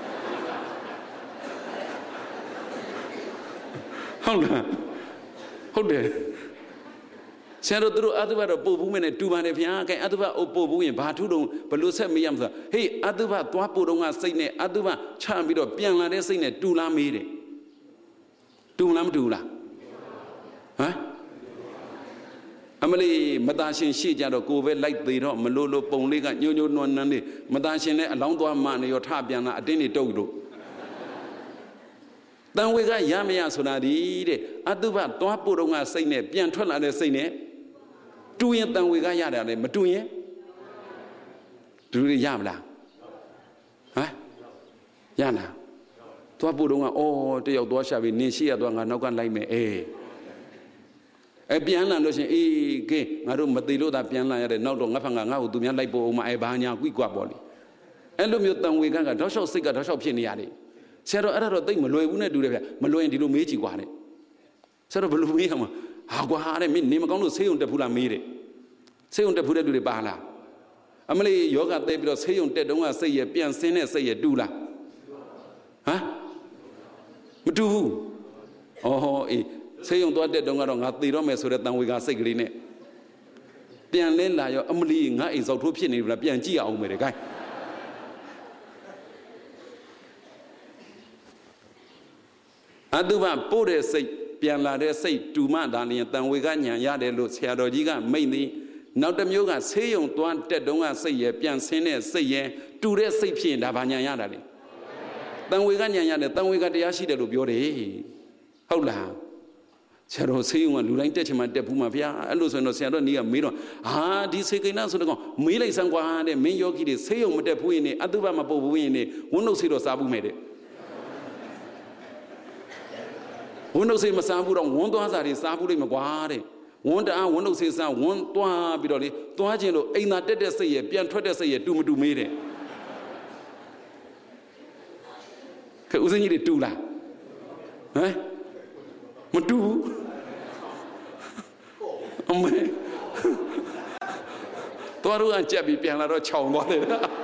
ဟုတ်လားဟုတ်တယ်ဆရာတို့အတုပတော့ပို့ဘူးမယ်နဲ့တူပါတယ်ဗျာကဲအတုပအိုပို့ဘူးရင်ဘာထူးတုံဘလို့ဆက်မေးရမလဲဟေးအတုပသွားပို့တော့ကစိတ်နဲ့အတုပချပြီးတော့ပြန်လာတဲ့စိတ်နဲ့တူလားမေးတယ်တူလားမတူလားဟမ်အမလီမသားရှင်ရှေ့ကြတော့ကိုပဲလိုက်သေးတော့မလို့ပုံလေးကညိုနွမ်းနန်းလေးမသားရှင်လည်းအလောင်းသွားမှနေရောထပြန်လာအတင်းနေတုတ်လို့တန်ဝေကရမရဆိုတာဒီတဲ့အတုပသွားပို့တော့ကစိတ်နဲ့ပြန်ထွက်လာတဲ့စိတ်နဲ့တူရင်တန်ဝေကရတယ်လေမတူရင်တူရရမလားဟမ်ရလားသွားပို့တော့ကအော်တယောက်သွားရှာပြီးနင်ရှိရသွားငါနောက်ကလိုက်မယ်ပြန်လာလို့ရှင်အေးကဲငါတို့မသေးလို့သာပြန်လာရတယ်နောက်တော့ငါဖန်ကငါ့ကိုသူများလိုက်ပို့အောင်မဘာညာကွိကွာပေါ့လေအဲ့လိုမျိုးတန်ဝေကတောက်လျှောက်စိတ်ကတောက်လျှောက်ဖြစ်နေရတယ်ဆရာတော်အဲ့ဒါတော့သိမလွယ်ဘူးနဲ့တူတယ်ဗျမလွယ်ရင်ဒီလိုမေးကြည့်ကွာတဲ့ဆရာတော်ဘယ်လိုမေးရမှာဟာကွာတဲ့မင်းနေမကောင်းလို့ဆေးရုံတက်ဘူးလားမေးတယ်ဆေးရုံတက်ဘူးတဲ့လူတွေပါလားအမလေးယောဂသိပြီးတော့ဆေးရုံတက်တုန်းကစိတ်ရပြန်ဆင်းတဲ့စိတ်ရတူလားဟမ်မတူဘူးအော်အေးဆေးရုံသွားတဲ့တုန်းကတော့ငါသေတော့မယ်ဆိုတဲ့တန်ဝေကစိတ်ကလေးနဲ့ပြန်လဲလာရောအမလီငါအိမ်ဆောက်ထိုးဖြစ်နေပြီလားပြန်ကြည့်အောင်မယ်တဲ့ gain အတုပပို့တဲ့စိတ်ပြန်လာတဲ့စိတ်တူမှဒါလျင်တန်ဝေကညာရတယ်လို့ဆရာတော်ကြီးကမိန့်သည်နောက်တစ်မျိုးကဆေးရုံသွားတက်တုန်းကစိတ်ရပြန်ဆင်းတဲ့စိတ်ရတူတဲ့စိတ်ဖြစ်ရင်ဒါဘာညာရတာလဲတန်ဝေကညာရတယ်တန်ဝေကတရားရှိတယ်လို့ပြောတယ်ဟုတ်လားဆရာတော်ဆေးရုံကလူတိုင်းတက်ချင်မှတက်ဘူးမှာဗျာအဲ့လိုဆိုရင်တော့ဆရာတော်နီးကမေးတော့ဟာဒီစေကိန်းနာဆိုတော့မေးလိုက်စမ်းကွာတဲ့မင်းယောဂီတွေဆေးရုံမတက်ဘူးရင်နေအတုပမပုတ်ဘူးရင်နေဝန်းနှုတ်ဆေးတော့စားဘူးမဲ့တဲ့ဝန်တို့စေမစားဘူးတော့ဝန်သွားစားတွေစားဘူးလိမ့်မကွာတဲ့ဝန်တအားဝန်တို့စေစားဝန်သွားပြီးတော့လေသွားခြင်းလို့အိမ်သာတက်တဲ့စိတ်ရဲ့ပြန်ထွက်တဲ့စိတ်ရဲ့တူမတူမေးတဲ့ခဲဦးစင်းကြီးတွေတူလားဟမ်မတူဘူးအမေတော်တို့ကကြက်ပြီးပြန်လာတော့ခြောင်သွားတယ်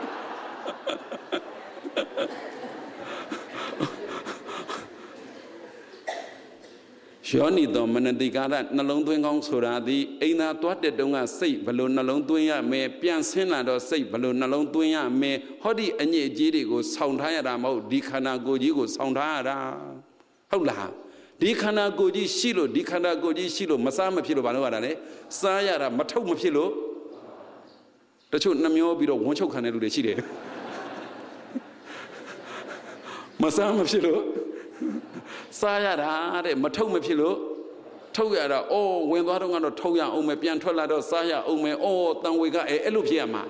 ယောနီတော်မနတိကာရနှလုံးသွင်းကောင်းဆိုတာဒီအိမ်သာတွားတဲ့တုန်းကစိတ်ဘလို့နှလုံးသွင်းရမယ်ပြန်ဆင်းလာတော့စိတ်ဘလို့နှလုံးသွင်းရမယ်ဟောဒီအညစ်အကြေးတွေကိုဆောင်းထားရတာမဟုတ်ဒီခန္ဓာကိုယ်ကြီးကိုဆောင်းထားရတာဟုတ်လားဒီခန္ဓာကိုယ်ကြီးရှိလို့ဒီခန္ဓာကိုယ်ကြီးရှိလို့မစားမဖြစ်လို့ဘာလို့ရတာလဲစားရတာမထုတ်မဖြစ်လို့တချို့နှမျောပြီးတော့ဝန်းချုပ်ခံတဲ့လူတွေရှိတယ်မစားမဖြစ်လို့စားရတာတဲ့မထုတ်မဖြစ်လို့ထုတ်ရတာအော်ဝင်သွားတော့ကတော့ထုတ်ရအောင်မယ်ပြန်ထွက်လာတော့စားရအောင်မယ်အော်တန်ဝေကအဲ့လိုဖြစ်ရမှာ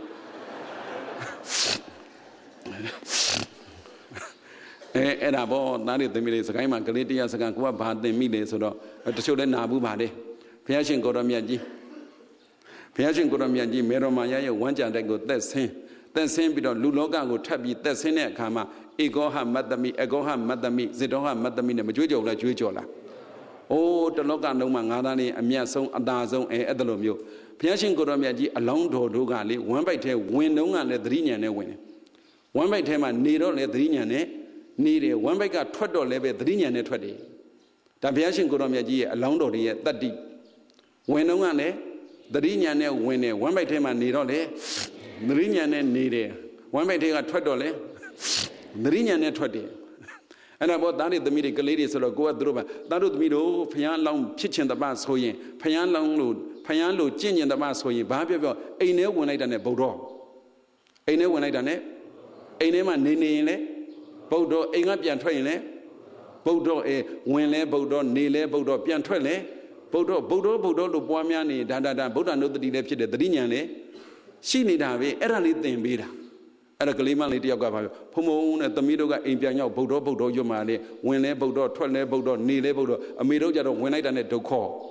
အဲ့ဒါပေါ့သားတွေသမီးတွေစကိုင်းမှာကလေးတရားစကန်ကိုကဘာသင်မိလဲဆိုတော့တချို့လည်းနာဘူးပါတယ်ဘုရားရှင်ကိုရောမြတ်ကြီးဘုရားရှင်ကိုရောမြတ်ကြီးမေတော်မာရရဲ့ဝမ်းကြံတဲ့ကိုသက်ဆင်းပြီးတော့လူလောကကိုထပ်ပြီးသက်ဆင်းတဲ့အခါမှာဧကောဟမတ္တမိအကောဟမတ္တမိဇေတောဟမတ္တမိနဲ့မကြွေးကြော်လားကြွေးကြော်လားအိုးတလောကလုံးမှာငါးသားလေးအမြတ်ဆုံးအသာဆုံးအဲ့လိုမျိုးဘုရားရှင်ကိုရောမြတ်ကြီးအလောင်းတော်တို့ကလေဝမ်းပိုက်ထဲဝင်တော့ကလည်းသတိဉာဏ်နဲ့ဝင်တယ်ဝမ်းပိုက်ထဲမှာနေတော့လည်းသတိဉာဏ်နဲ့နေတယ်ဝမ်းပိုက်ကထွက်တော့လည်းပဲသတိဉာဏ်နဲ့ထွက်တယ်ဒါဘုရားရှင်ကိုရောမြတ်ကြီးရဲ့အလောင်းတော်တွေရဲ့တတ္တိဝင်တော့ကလည်းသတိဉာဏ်နဲ့ဝင်တယ်ဝမ်းပိုက်ထဲမှာနေတော့လေသတိဉာဏ်နဲ့နေတယ်ဝမ်းပိုက်ထဲကထွက်တော့လေသတိဉာဏ်နဲ့ထွက်တယ်အဲ့ဒါပေါ့သားတွေသမီးတွေကလေးတွေဆိုတော့ကိုကသူတို့ပါသားတို့သမီးတို့ဖယားလောင်းဖြစ်ခြင်းတပဆိုရင်ဖယားလောင်းလို့ဖယားလို့ကျင့်ခြင်းတပဆိုရင်ဘာပြောအိမ်ထဲဝင်လိုက်တာနဲ့ဗုဒ္ဓအိမ်ထဲဝင်လိုက်တာနဲ့အိမ်ထဲမှာနေရင်လေဗုဒ္ဓအိမ်ကပြန်ထွက်ရင်လေဗုဒ္ဓဝင်လဲဗုဒ္ဓနေလဲဗုဒ္ဓပြန်ထွက်လဲဗုဒ္ဓလို့ပွားများနေဒါဗုဒ္ဓနုတ္တိလည်းဖြစ်တယ်သတိဉာဏ်လေရှိနေတာပဲအဲ့ဒါလေးသင်ပေးတာအဲ့ဒါကလေးမလေးတယောက်ကပါပြောဖုံဖုံနဲ့သမီးတို့ကအိမ်ပြန်ရောက်ဗုဒ္ဓရွတ်မှလေဝင်လဲဗုဒ္ဓထွက်လဲဗုဒ္ဓနေလဲဗုဒ္ဓအမေတို့ကြတော့ဝင်လိုက်တာနဲ့ဒုက္ခ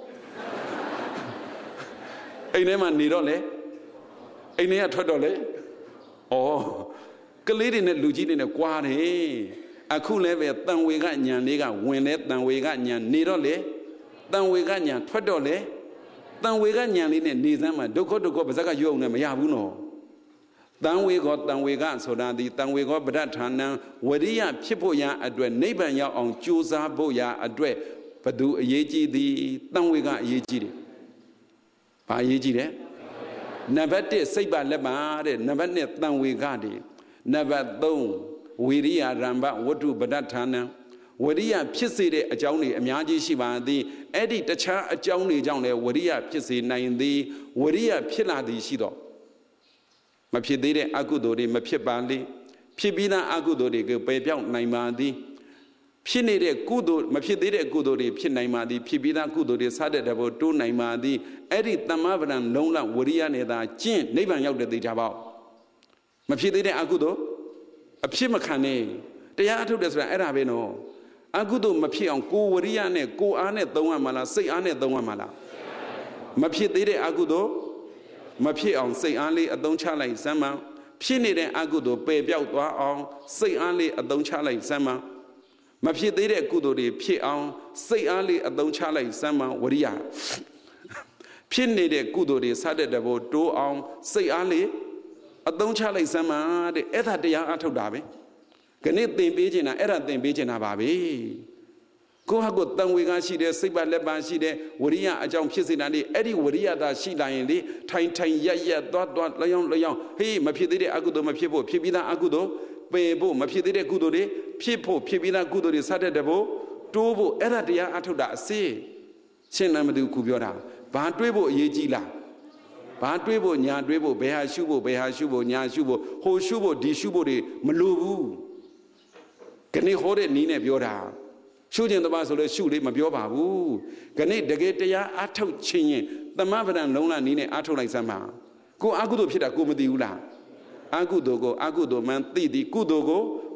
အိမ်ထဲမှာနေတော့လေအိမ်ထဲကထွက်တော့လေဩကလေးတွေနဲ့လူကြီးတွေနဲ့ကွာတယ်အခုလည်းပဲတန်ဝေကညာလေးကဝင်လဲတန်ဝေကညာနေတော့လေတန်ဝေကညာထွက်တော့လေတန်ဝေကညာလေးနဲ့နေစမ်းမှာဒုက္ခပါဇက်ကရွတ်အောင်နဲ့မရဘူးနော်တန်ဝေကောဆိုတာဒီတန်ဝေကောပဋ္ဌာနံဝရိယဖြစ်ဖို့ရာအတွက်နိဗ္ဗာန်ရောက်အောင်ကြိုးစားဖို့ရာအတွက်ဘသူအရေးကြီးသည်တန်ဝေကအရေးကြီးတယ်။ဘာအရေးကြီးလဲ။နံပါတ်1စိတ်ပါလက်ပါတဲ့နံပါတ်2တန်ဝေကတည်းနံပါတ်3ဝိရိယရမ္ဘဝတ္ထုပဋ္ဌာနံဝရိယဖြစ်စေတဲ့အကြောင်းတွေအများကြီးရှိပါသည်အဲ့ဒီတခြားအကြောင်းတွေကြောင့်လည်းဝရိယဖြစ်စေနိုင်သည်ဝရိယဖြစ်လာသည်ရှိတော့မဖြစ်သေးတဲ့အကုသိုလ်တွေမဖြစ်ပါလေဖြစ်ပြီးသားအကုသိုလ်တွေကိုပယ်ပြောင်းနိုင်ပါသည်ဖြစ်နေတဲ့ကုသိုလ်မဖြစ်သေးတဲ့ကုသိုလ်တွေဖြစ်နိုင်ပါသည်ဖြစ်ပြီးသားကုသိုလ်တွေစတဲ့တဘောတိုးနိုင်ပါသည်အဲ့ဒီတမ္မပဒံလုံးလဝရိယနဲ့သာကျင့်နိဗ္ဗာန်ရောက်တဲ့သိကြပါ့မဖြစ်သေးတဲ့အကုသိုလ်အဖြစ်မခံနဲ့တရားအထုတ်တယ်ဆိုတာအဲ့ဒါပဲနော်အကုသိုလ်မဖြစ်အောင်ကိုဝရိယနဲ့ကိုအားနဲ့သုံးရမှာလားစိတ်အားနဲ့သုံးရမှာလားမဖြစ်သေးတဲ့အကုသိုလ်မဖြစ်အောင်စိတ်အားလေးအသုံးချလိုက်စမ်းမဖြစ်နေတဲ့အကုသိုလ်ပယ်ပြောက်သွားအောင်စိတ်အားလေးအသုံးချလိုက်စမ်းမဖြစ်သေးတဲ့ကုသိုလ်တွေဖြစ်အောင်စိတ်အားလေးအသုံးချလိုက်စမ်းဝရိယဖြစ်နေတဲ့ကုသိုလ်တွေစတဲ့တဘောတိုးအောင်စိတ်အားလေးအသုံးချလိုက်စမ်းတဲ့အဲ့ဒါတရားအထုတ်တာပဲခဏသင်ပေးခြင်းတာအဲ့ဒါသင်ပေးခြင်းတာပါပဲကိုယ့်ဟာကိုယ်တန်ဝေကရှိတဲ့စိတ်ပါလက်ပါရှိတဲ့ဝရိယအကြောင်းဖြစ်စေတာလေအဲ့ဒီဝရိယသာရှိလာရင်လေထိုင်ရက်သွားလျောင်းဟေးမဖြစ်သေးတဲ့အကုသိုလ်မဖြစ်ဖို့ဖြစ်ပြီးသားအကုသိုလ်ပယ်ဖို့မဖြစ်သေးတဲ့ကုသိုလ်တွေဖြစ်ဖို့ဖြစ်ပြီးသားကုသိုလ်တွေစတဲ့တဖို့တိုးဖို့အဲ့ဒါတရားအထုတ်တာအစေရှင်းလားမသိဘူးခုပြောတာဘာတွေးဖို့အရေးကြီးလားဘာတွေးဖို့ညာတွေးဖို့ဘယ်ဟာရှုဖို့ညာရှုဖို့ဟိုရှုဖို့ဒီရှုဖို့တွေမလိုဘူးခဏဟောတဲ့နီးနဲ့ပြောတာရှုခြင်းတပါဆိုလဲရှုလေးမပြောပါဘူးခဏတကယ်တရားအထုတ်ခြင်းရင်သမဗဒံလုံးလနီးနဲ့အထုတ်လိုက်စမ်းပါကိုအကုသိုလ်ဖြစ်တာကိုမသိဘူးလားအကုသိုလ်ကိုအကုသိုလ်မှန်သိသည်ကုသိုလ်ကို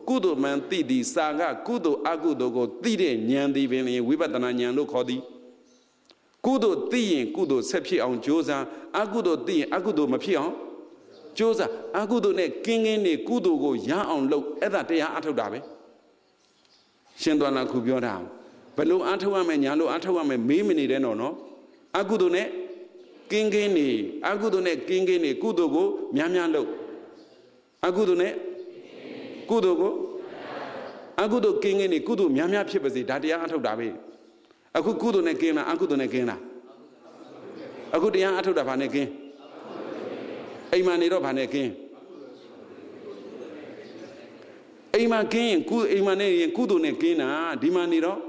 ကုသိုလ်မှန်သိသည်စာကကုသိုလ်အကုသိုလ်ကိုသိတဲ့ဉာဏ်သည်ပင်ဝိပဿနာဉာဏ်လို့ခေါ်သည်ကုသိုလ်သိရင်ကုသိုလ်ဆက်ဖြစ်အောင်ကြိုးစားအကုသိုလ်သိရင်အကုသိုလ်မဖြစ်အောင်ကြိုးစားအကုသိုလ်နဲ့ကင်းကင်းနေကုသိုလ်ကိုရအောင်လုပ်အဲ့ဒါတရားအထုတ်တာပဲရှင်သောနာခုပြောတာဘယ်လိုအထုတ်ရမလဲညာလို့အထုတ်ရမယ်မေးမနေတဲ့နော်အကုသိုလ်နဲ့ကင်းကင်းနေအကုသိုလ်နဲ့ကင်းကင်းနေကုသိုလ်ကိုများများလုပ်အကုသိုလ်နဲ့ကုသိုလ်ကိုအကုသိုလ်ကင်းကင်းနေကုသိုလ်များများဖြစ်ပါစေဒါတရားအထုတ်တာပဲအခုကုသိုလ်နဲ့ကင်းလားအကုသိုလ်နဲ့ကင်းလားအခုတရားအထုတ်တာဘာနဲ့ကင်းအိမ်မှာနေတော့ဘာနဲ့ကင်းအိမ်မှာကင်းရင်အိမ်မှာနေရင်ကုသိုလ်နဲ့ကင်းတာဒီမှာနေတော့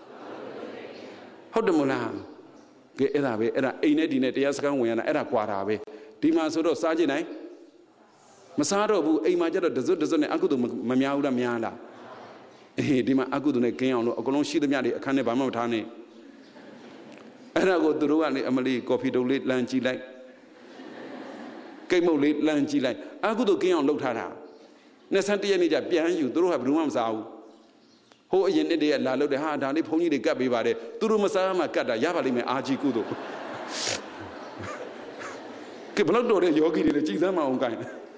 ဟုတ်တယ်မို့လားကဲအဲ့ဒါပဲအဲ့ဒါအိမ်နဲ့ဒီနဲ့တရားစခန်းဝင်ရတာအဲ့ဒါကွာတာပဲဒီမှာဆိုတော့စားကြည့်နိုင်မစားတော့ဘူးအိမ်မှာကျတော့တစွတ်နဲ့အကုသိုလ်မများဘူးလားများလားအေးဒီမှာအကုသိုလ်နဲ့ကင်းအောင်လို့အကုန်လုံးရှိသမျှတွေအခန်းထဲဘာမှမထားနဲ့အဲ့ဒါကိုသူတို့ကနေအမလီကော်ဖီတုပ်လေးလမ်းကြည့်လိုက်ကိတ်မုတ်လေးလမ်းကြည့်လိုက်အကုသိုလ်ကင်းအောင်လုပ်ထားတာ21ရက်နေ့ကျပြန်ယူသူတို့ကဘယ်သူမှမစားဘူးဟိုအရင်နေ့တည်းကလာလို့တယ်ဟာဒါလေးဘုန်းကြီးတွေကတ်ပေးပါတယ်သူတို့မစားမှကတ်တာရပါလိမ့်မယ်အာကြီးကုသိုလ်ကဘလောက်တော်တဲ့ယောဂီတွေလည်းကြည်စမ်းမအောင်ကိုင်း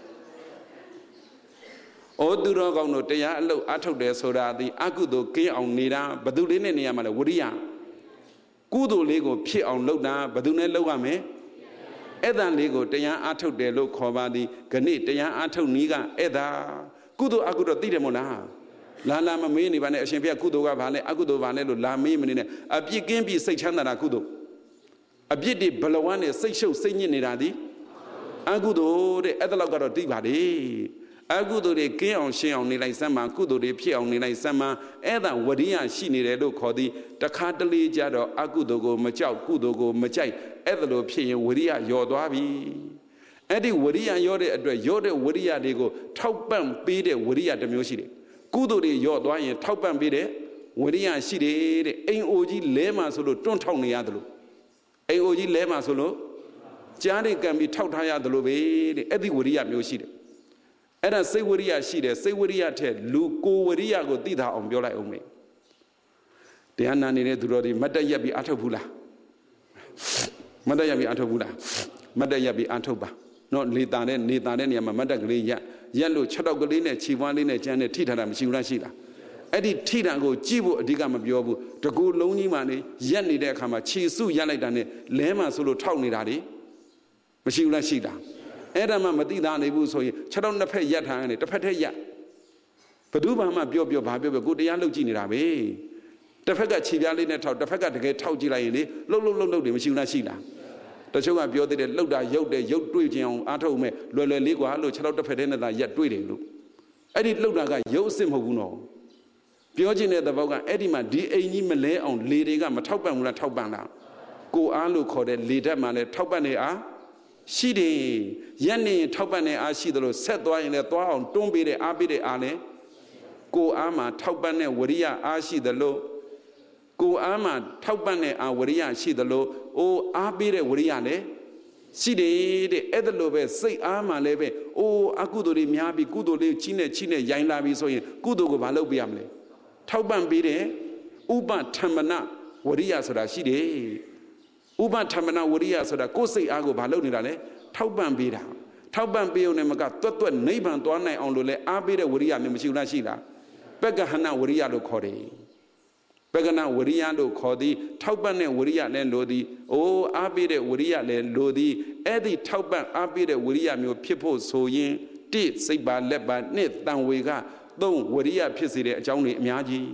ဩသူတော်ကောင်းတို့တရားအလုပ်အထုတ်တယ်ဆိုတာဒီအကုသိုလ်ကင်းအောင်နေတာဘယ်သူလေးနဲ့နေရမှာလဲဝရိယကုသိုလ်လေးကိုဖြစ်အောင်လုပ်တာဘယ်သူနဲ့လုပ်ရမလဲအဲ့ဒါလေးကိုတရားအထုတ်တယ်လို့ခေါ်ပါသည်ခဏတရားအထုတ်နည်းကအဲ့ဒါကုသိုလ်အကုသိုလ်သိတယ်မို့လားလာမမေးနေပါနဲ့အရှင်ဘုရားကုသိုလ်ကဘာလဲအကုသိုလ်ဘာလဲလို့လာမေးမနေနဲ့အပြစ်ကင်းပြီးစိတ်ချမ်းသာတာကုသိုလ်အပြစ်တွေဘလဝန်းနဲ့စိတ်ရှုပ်စိတ်ညစ်နေတာဒီအကုသိုလ်တဲ့အဲ့ဒါလောက်ကတော့သိပါလေအကုသိုလ်တွေကင်းအောင်ရှင်းအောင်နေလိုက်စမ်းမှာကုသိုလ်တွေဖြစ်အောင်နေလိုက်စမ်းမှာအဲ့ဒါဝရိယရှိနေတယ်လို့ခေါ်သည်တခါတလေကြတော့အကုသိုလ်ကိုမကြောက်ကုသိုလ်ကိုမကြိုက်အဲ့ဒါလို့ဖြစ်ရင်ဝရိယယောသွားပြီအဲ့ဒီဝရိယယောတဲ့အတွက်ယောတဲ့ဝရိယတွေကိုထောက်ပံ့ပေးတဲ့ဝရိယတစ်မျိုးရှိတယ်ကုသိုလ်တွေယောသွားရင်ထောက်ပံ့ပေးတဲ့ဝရိယရှိတယ်တဲ့အိမ်အိုကြီးလဲမှာဆိုလို့တွန့်ထောက်နေရတယ်လို့အိမ်အိုကြီးလဲမှာဆိုလို့ကြားတွေကံပြီးထောက်ထားရတယ်လို့ပဲတဲ့အဲ့ဒီဝရိယမျိုးရှိတယ်အဲ့ဒါစိတ်ဝရိယရှိတယ်စိတ်ဝရိယထက်လူကိုဝရိယကိုသိတာအောင်ပြောလိုက်အောင်မေတရားနာနေတဲ့သူတော်တွေမတ်တက်ရက်ပြီးအထုတ်ဘူးလားမတ်တက်ရက်ပြီးအထုတ်ဘူးလားမတ်တက်ရက်ပြီးအထုတ်ပါနော်နေတာတဲ့နေရာမှာမတ်တက်ကလေးရက်လို့6တောက်ကလေးနဲ့ခြေပွားလေးနဲ့ကျန်းနဲ့ထိထားတာမရှိဘူးလားရှိလားအဲ့ဒီထိတာကိုကြည့်ဖို့အဓိကမပြောဘူးတကူလုံးကြီးမှနေရက်နေတဲ့အခါမှာခြေစုရက်လိုက်တာနဲ့လဲမှဆိုလို့ထောက်နေတာတွေမရှိဘူးလားရှိလားအဲ့ဒါမှမသိတာနေဘူးဆိုရင်6တောက်နှစ်ဖက်ရက်ထားရတယ်တစ်ဖက်ထက်ရက်ဘယ်သူမှပြောဘာပြောကိုတရားလုပ်ကြည့်နေတာပဲတစ်ဖက်ကခြေပြားလေးနဲ့ထောက်တစ်ဖက်ကတကယ်ထောက်ကြည့်လိုက်ရင်လေလှုပ်တွေမရှိဘူးလားရှိလားတချို့ကပြောသေးတယ်လှုပ်တာရုပ်တယ်ရုပ်တွေ့ခြင်းအောင်အားထုတ်မဲ့လွယ်လေးကွာလို့6တောက်တစ်ဖက်ထဲနဲ့သာရက်တွေ့တယ်လို့အဲ့ဒီလှုပ်တာကရုပ်အစ်စ်မဟုတ်ဘူးနော်ပြောခြင်းတဲ့သဘောကအဲ့ဒီမှာဒီအိမ်ကြီးမလဲအောင်လေတွေကမထောက်ပံ့ဘူးလားထောက်ပံ့လားကိုအားလို့ခေါ်တဲ့လေဓာတ်မှလည်းထောက်ပံ့နေအားရှိတယ်ရက်နေထောက်ပံ့နေအားရှိတယ်လို့ဆက်သွားရင်လည်းသွားအောင်တွန်းပေးတဲ့အားပေးတဲ့အားလည်းကိုအားမှာထောက်ပံ့တဲ့ဝရိယအားရှိတယ်လို့ကိုအားမှာထောက်ပံ့တဲ့အားဝရိယရှိတယ်လို့အိုးအားပေးတဲ့ဝရိယလည်းရှိတယ်တဲ့အဲ့ဒါလိုပဲစိတ်အားမှာလည်းပဲအိုးအကုသိုလ်တွေများပြီးကုသိုလ်လေးချိနဲ့ရိုင်းလာပြီးဆိုရင်ကုသိုလ်ကိုမလုပ်ပြရမလဲထောက်ပံ့ပေးတဲ့ဥပထမ္မနဝရိယဆိုတာရှိတယ်ဥပထမ္မနဝရိယဆိုတာကိုယ်စိတ်အားကိုမလုပ်နေတာလေထောက်ပံ့ပေးတာထောက်ပံ့ပေးုံနဲ့မကတွတ်နိဗ္ဗာန်သွားနိုင်အောင်လို့လဲအားပေးတဲ့ဝရိယမျိုးမရှိဘူးလားရှိလားပက္ကဟဏဝရိယလို့ခေါ်တယ်ပက္ကနဝရိယလို့ခေါ်သည်ထောက်ပံ့တဲ့ဝရိယလည်းလိုသည်အိုးအားပေးတဲ့ဝရိယလည်းလိုသည်အဲ့ဒီထောက်ပံ့အားပေးတဲ့ဝရိယမျိုးဖြစ်ဖို့ဆိုရင်1စိတ်ပါလက်ပါ2တန်ဝေက3ဝရိယဖြစ်စေတဲ့အကြောင်းတွေအများကြီး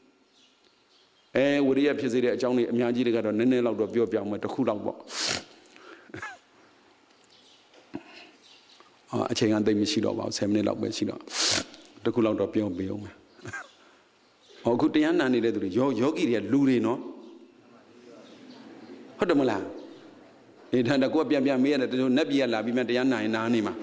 ဝရိယဖြစ်စေတဲ့အကြောင်းတွေအများကြီးတွေကတော့နည်းနည်းလောက်တော့ပြောပြအောင်မယ်တစ်ခုလောက်ပေါ့အချိန်ကသိမရှိတော့ပါဘူး10မိနစ်လောက်ပဲရှိတော့တစ်ခုလောက်တော့ပြောပြအောင်မယ်အခုတရားနာနေတဲ့သူတွေယောဂီတွေကလူတွေနော်ဟုတ်တယ်မလားဒါတကွပြန်မေးရတယ်တို့နတ်ပြည်ကလာပြီးမှတရားနာရင်နားနေမှာ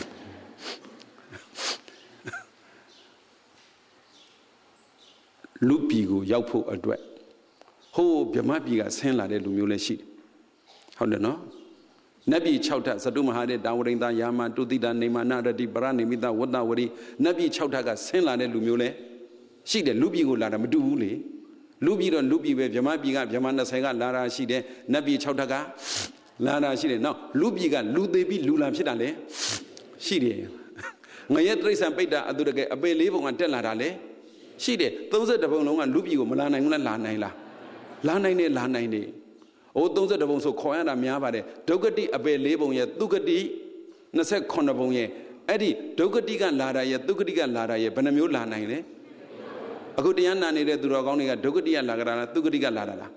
လူပြည်ကိုရောက်ဖို့အတွက်ဟိုဗြဟ္မပြည်ကဆင်းလာတဲ့လူမျိုးလည်းရှိတယ်ဟုတ်တယ်နော် Nabi Chauta Sadumahade Dawarinda Yama Tudida Nemana Radi Baranimita Wada Wari Nabi Chautaga Senla de Lumule she de Lubi Lara Maduli Lubi don't Lubi with Yamabiga Yamana Sega Lara she de Nabi Chautaga Lara she de no Lubiga Ludebi Lula Chidale she de Mayet Race and Peta Adurage a bay level on Telarale she de those are the Bono and Lubi Malana Lanaila Lanaine Lanaine. Oh, those are the ones who call and Miavade, Dogati abe label yet, Dugati, Nasa Conabonye, Eddie, Dogatiga Lara yet, Dugatiga Lara yet, Panamu Lanaine. A good Yana needed to Rogoniga, Dogati and Lagana, Dugatiga Lara.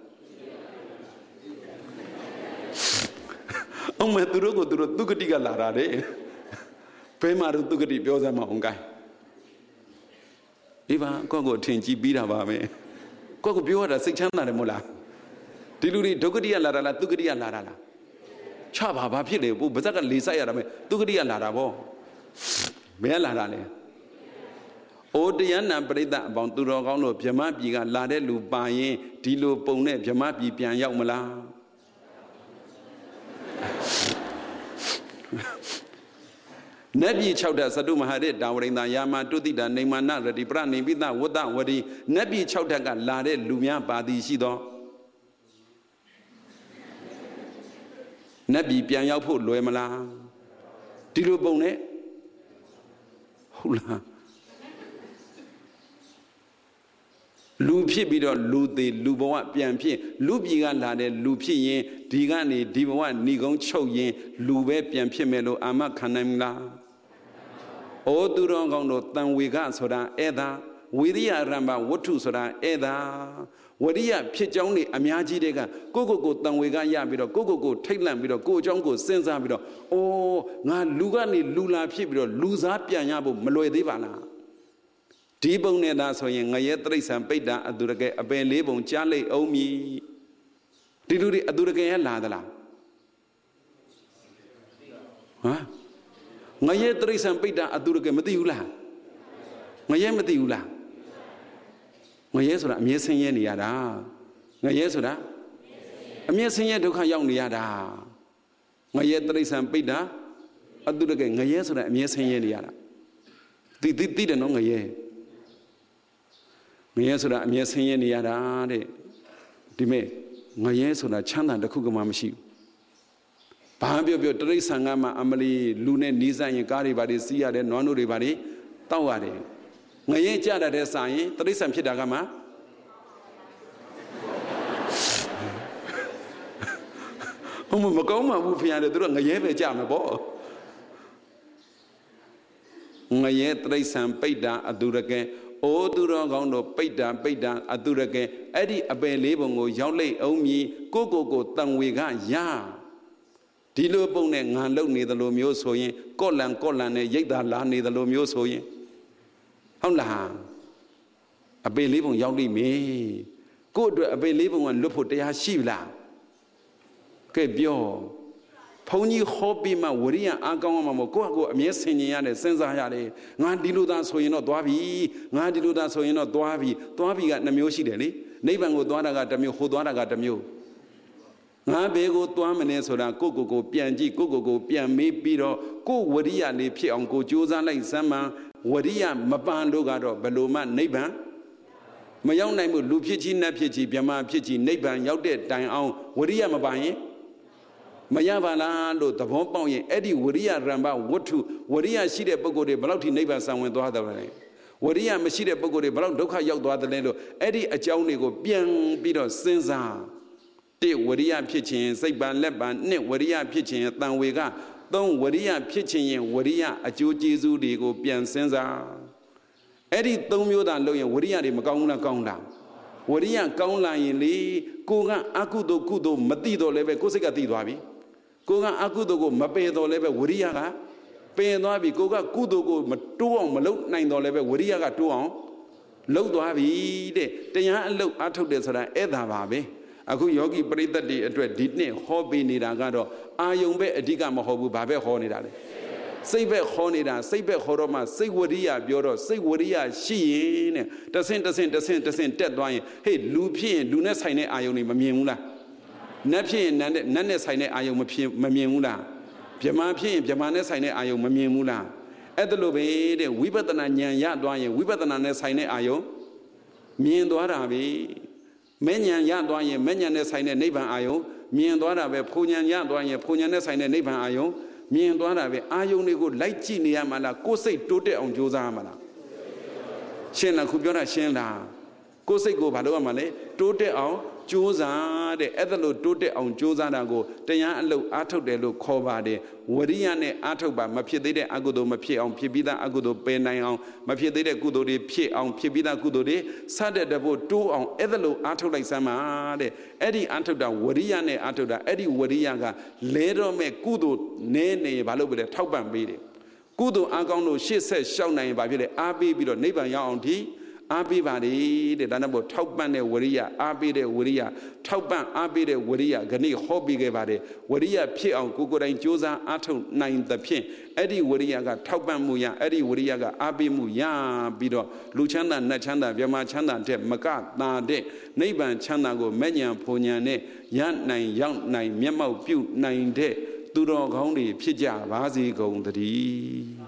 Oh, my Durogo to Dugatiga Lara, eh? Pema to Dugati, Biosa Mongai. Eva, Cogo Tinchi Bida Bame, Coco Bioda, 600 Mola. Diluri Dogadia Lara, Dugadia Lara. Chaba Pile, Bazaka Lisa Yarame, Dugadia Larabo. Belarane. O Diana Breda, Bonturo, Jama Biga, Lade Lubaye, Dilo Pone, Jama Bipian Yamala. Nabi Chauda Saduma Hade, Dowring the Yama, Tudida, Nemana, the Brani, Vida, Wada, Wadi, Nabi Chautaga, Lade, Lumia, Badi Sido. Nabi Pianya put Loemala Dilo Bone Hula Lupi Bido Ludi Luboa Piampi Lubiga Lade Lupi Digani Diva Nigon Choye Lube Piampi Melo Ama Kanamla O Durongo Tanwiga Soda Eda Widia Ramba Watu Soda Eda Wadia Pijongi Amiaji Dega, Gogo Tanwiga Yabido, Gogo Thailand Bido, Go Jongo Senza Bido, Oh, Na Lugani Lula Pibido, Luza Pianyabo, Maloi Divana. Dibon Neda so young, I yet trace and pay that Adurake, a bay label, Charlie, oh me. Diduri Adurake Ladala. Huh? I yet trace and pay that Adurake Madiula. Mayamadiula. Mayesura, Missing Yada. Mayesura, a missing Yadoka Young Yada. Mayetris and Pida, I do again, Mayesura, Missing Yada. Didn't know a year. Mayesura, Missing Yada. Dime, Mayesura, Chana, the Kugamamashi. Pabio Tresangama, Amali, Lune, Nisa, and Garibadi, Sia, and Nonu Ribadi, Tawari. Ngaye jada de sai trisam chidagama Omo makoma bu fiya de duro ngaye be ja me bo Ngaye trisam paida adurake o duro gaung do paida adurake edi abe lebon ko yauk lai aung mi ko tangwe ga ya Di lo pong ne ngan lou ne dalo myo so yin ko lan ne yait la ne dalo myo so yin Hong la a bay living young me. Go to a bay living and look for the Hashila. Kebio Pony hobby ma Woria Agama go a mere senior and Sensayade. Nandiluda so you know Dwabi, Nandiluda so you know Dwabi got Namyoshi Deli. Neighbor go Dwana got a mew, Hodwana got a mew. Nabego Tuamane Soda, go, Pianji, go, Pian, me, Piro, go, Woria, Le Pian, go, Josa like Sama. Wadia Mapando Gado, Baloma, neighbor. My young name would Lupichi, Napichi, Biama, Pichi, neighbor, Yaudet, Dine out, Wadia Mabai. Mayavala, the Pompoy, Eddie, Wadia Ramba, Watu, Wadia Shide Bogo de Baloti neighbor somewhere to other way. Wadia Machide Bogo de Baldoka Yau to other lendo, Eddie a Jaunigo, Bian, Bido, Senza. De Wadia Pitching, Saiban Leban, Net Wadia Pitching, Tanwega. Don't worry, pitching, worry, a Jew Jesu, they go Pian Senza. Eddie Domio than Loya, worry, the Macauna Kauna. Worry, Kauna in Lee, Koga Akudo Kudo, Matido Leve, Kosika Tiwabi. Koga Akudo go, Mapedo Leve, Wuriaga. Pay Nabi, Koga Kudo go, Matuan, Malo, $9 Wuriaga 2 on. Low to have eat, they are low out of this Edda Babe. Aku yogi berita di address didne hobi ni dagado ayung be ediga mahobu babe honi dale seibe honi da seibe horoma sei woriya bioro sei woriya shi yin ne tasin tet twa yin hey lu phit yin lu ne sai ne ayung ni ma myin bu la နတ်ဖြစ်ရင်နတ်နဲ့ဆိုင်တဲ့အာယုံမမြင်ဘူးလားဗြဟ္မာဖြစ်ရင်ဗြဟ္မာနဲ့ဆိုင်တဲ့အာယုံမမြင်ဘူးလားအဲ့ဒါလိုပဲတဲ့ဝိပဿနာဉာဏ်ရသွားရင်ဝိပဿနာနဲ့ဆိုင်တဲ့အာယုံမြင်သွားတာပဲမဲ့ဉာဏ်ရသွားရင်မဲ့ဉာဏ်နဲ့ဆိုင်တဲ့နိဗ္ဗာန်အာယုံမြင်သွားတာပဲဖူဉာဏ်ရသွားရင်ဖူဉာဏ်နဲ့ဆိုင်တဲ့နိဗ္ဗာန်အာယုံမြင်သွားတာပဲအာယုံတွေကိုလိုက်ကြည့်နေရမှာလားကိုယ်စိတ်တိုးတက်အောင်ကြိုးစားရမှာလားရှင်းလားခုပြောတာရှင်းလားကိုယ်စိတ်ကိုဘာလုပ်ရမှာလဲတိုးတက်အောင်ကြိုးစားတဲ့အဲ့ဒါလို့တိုးတက်အောင်ကြိုးစားတာကိုတရားအလုပ်အားထုတ်တယ်လို့ခေါ်ပါတယ်ဝရိယနဲ့အားထုတ်ပါမဖြစ်သေးတဲ့အကုသိုလ်မဖြစ်အောင်ဖြစ်ပြီးသားအကုသိုလ်ပယ်နိုင်အောင်မဖြစ်သေးတဲ့ကုသိုလ်တွေဖြစ်အောင်ဖြစ်ပြီးသားကုသိုလ်တွေစတဲ့တဖို့တိုးအောင်အဲ့ဒါလို့အားထုတ်လိုက်စမ်းပါတဲ့အဲ့ဒီအားထုတ်တာဝရိယနဲ့အားထုတ်တာအဲ့ဒီဝရိယကလဲတော့မဲ့ကုသိုလ်နဲနေဘာလို့ပဲလဲထောက်ပံ့ပေးတယ်ကုသိုလ်အားကောင်းလို့ရှေ့ဆက်ရှောက်နိုင်ရင်ဘာဖြစ်လဲအားပေးပြီးတော့နိဗ္ဗာန်ရောက်အောင်ဒီအားပေးပါလေတဲ့ဒါနဲ့ပေါ့ထောက်ပံ့တဲ့ဝရိယအားပေးတဲ့ဝရိယထောက်ပံ့အားပေးတဲ့ဝရိယခဏဟောပြီးခဲ့ပါတယ်ဝရိယဖြစ်အောင်ကိုယ်တိုင်ကြိုးစားအားထုတ်နိုင်သဖြင့်အဲ့ဒီဝရိယကထောက်ပံ့မှုရအဲ့ဒီဝရိယကအားပေးမှုရပြီးတော့လူချမ်းသာနတ်ချမ်းသာဗြဟ္မာချမ်းသာတဲ့မကတာတဲ့နိဗ္ဗာန်ချမ်းသာကိုမဲ့ဉဏ်ဖူဉဏ်နဲ့ရနိုင်ရောက်နိုင်မျက်မှောက်ပြုနိုင်တဲ့သူတော်ကောင်းတွေဖြစ်ကြပါစေကုန်သတည်း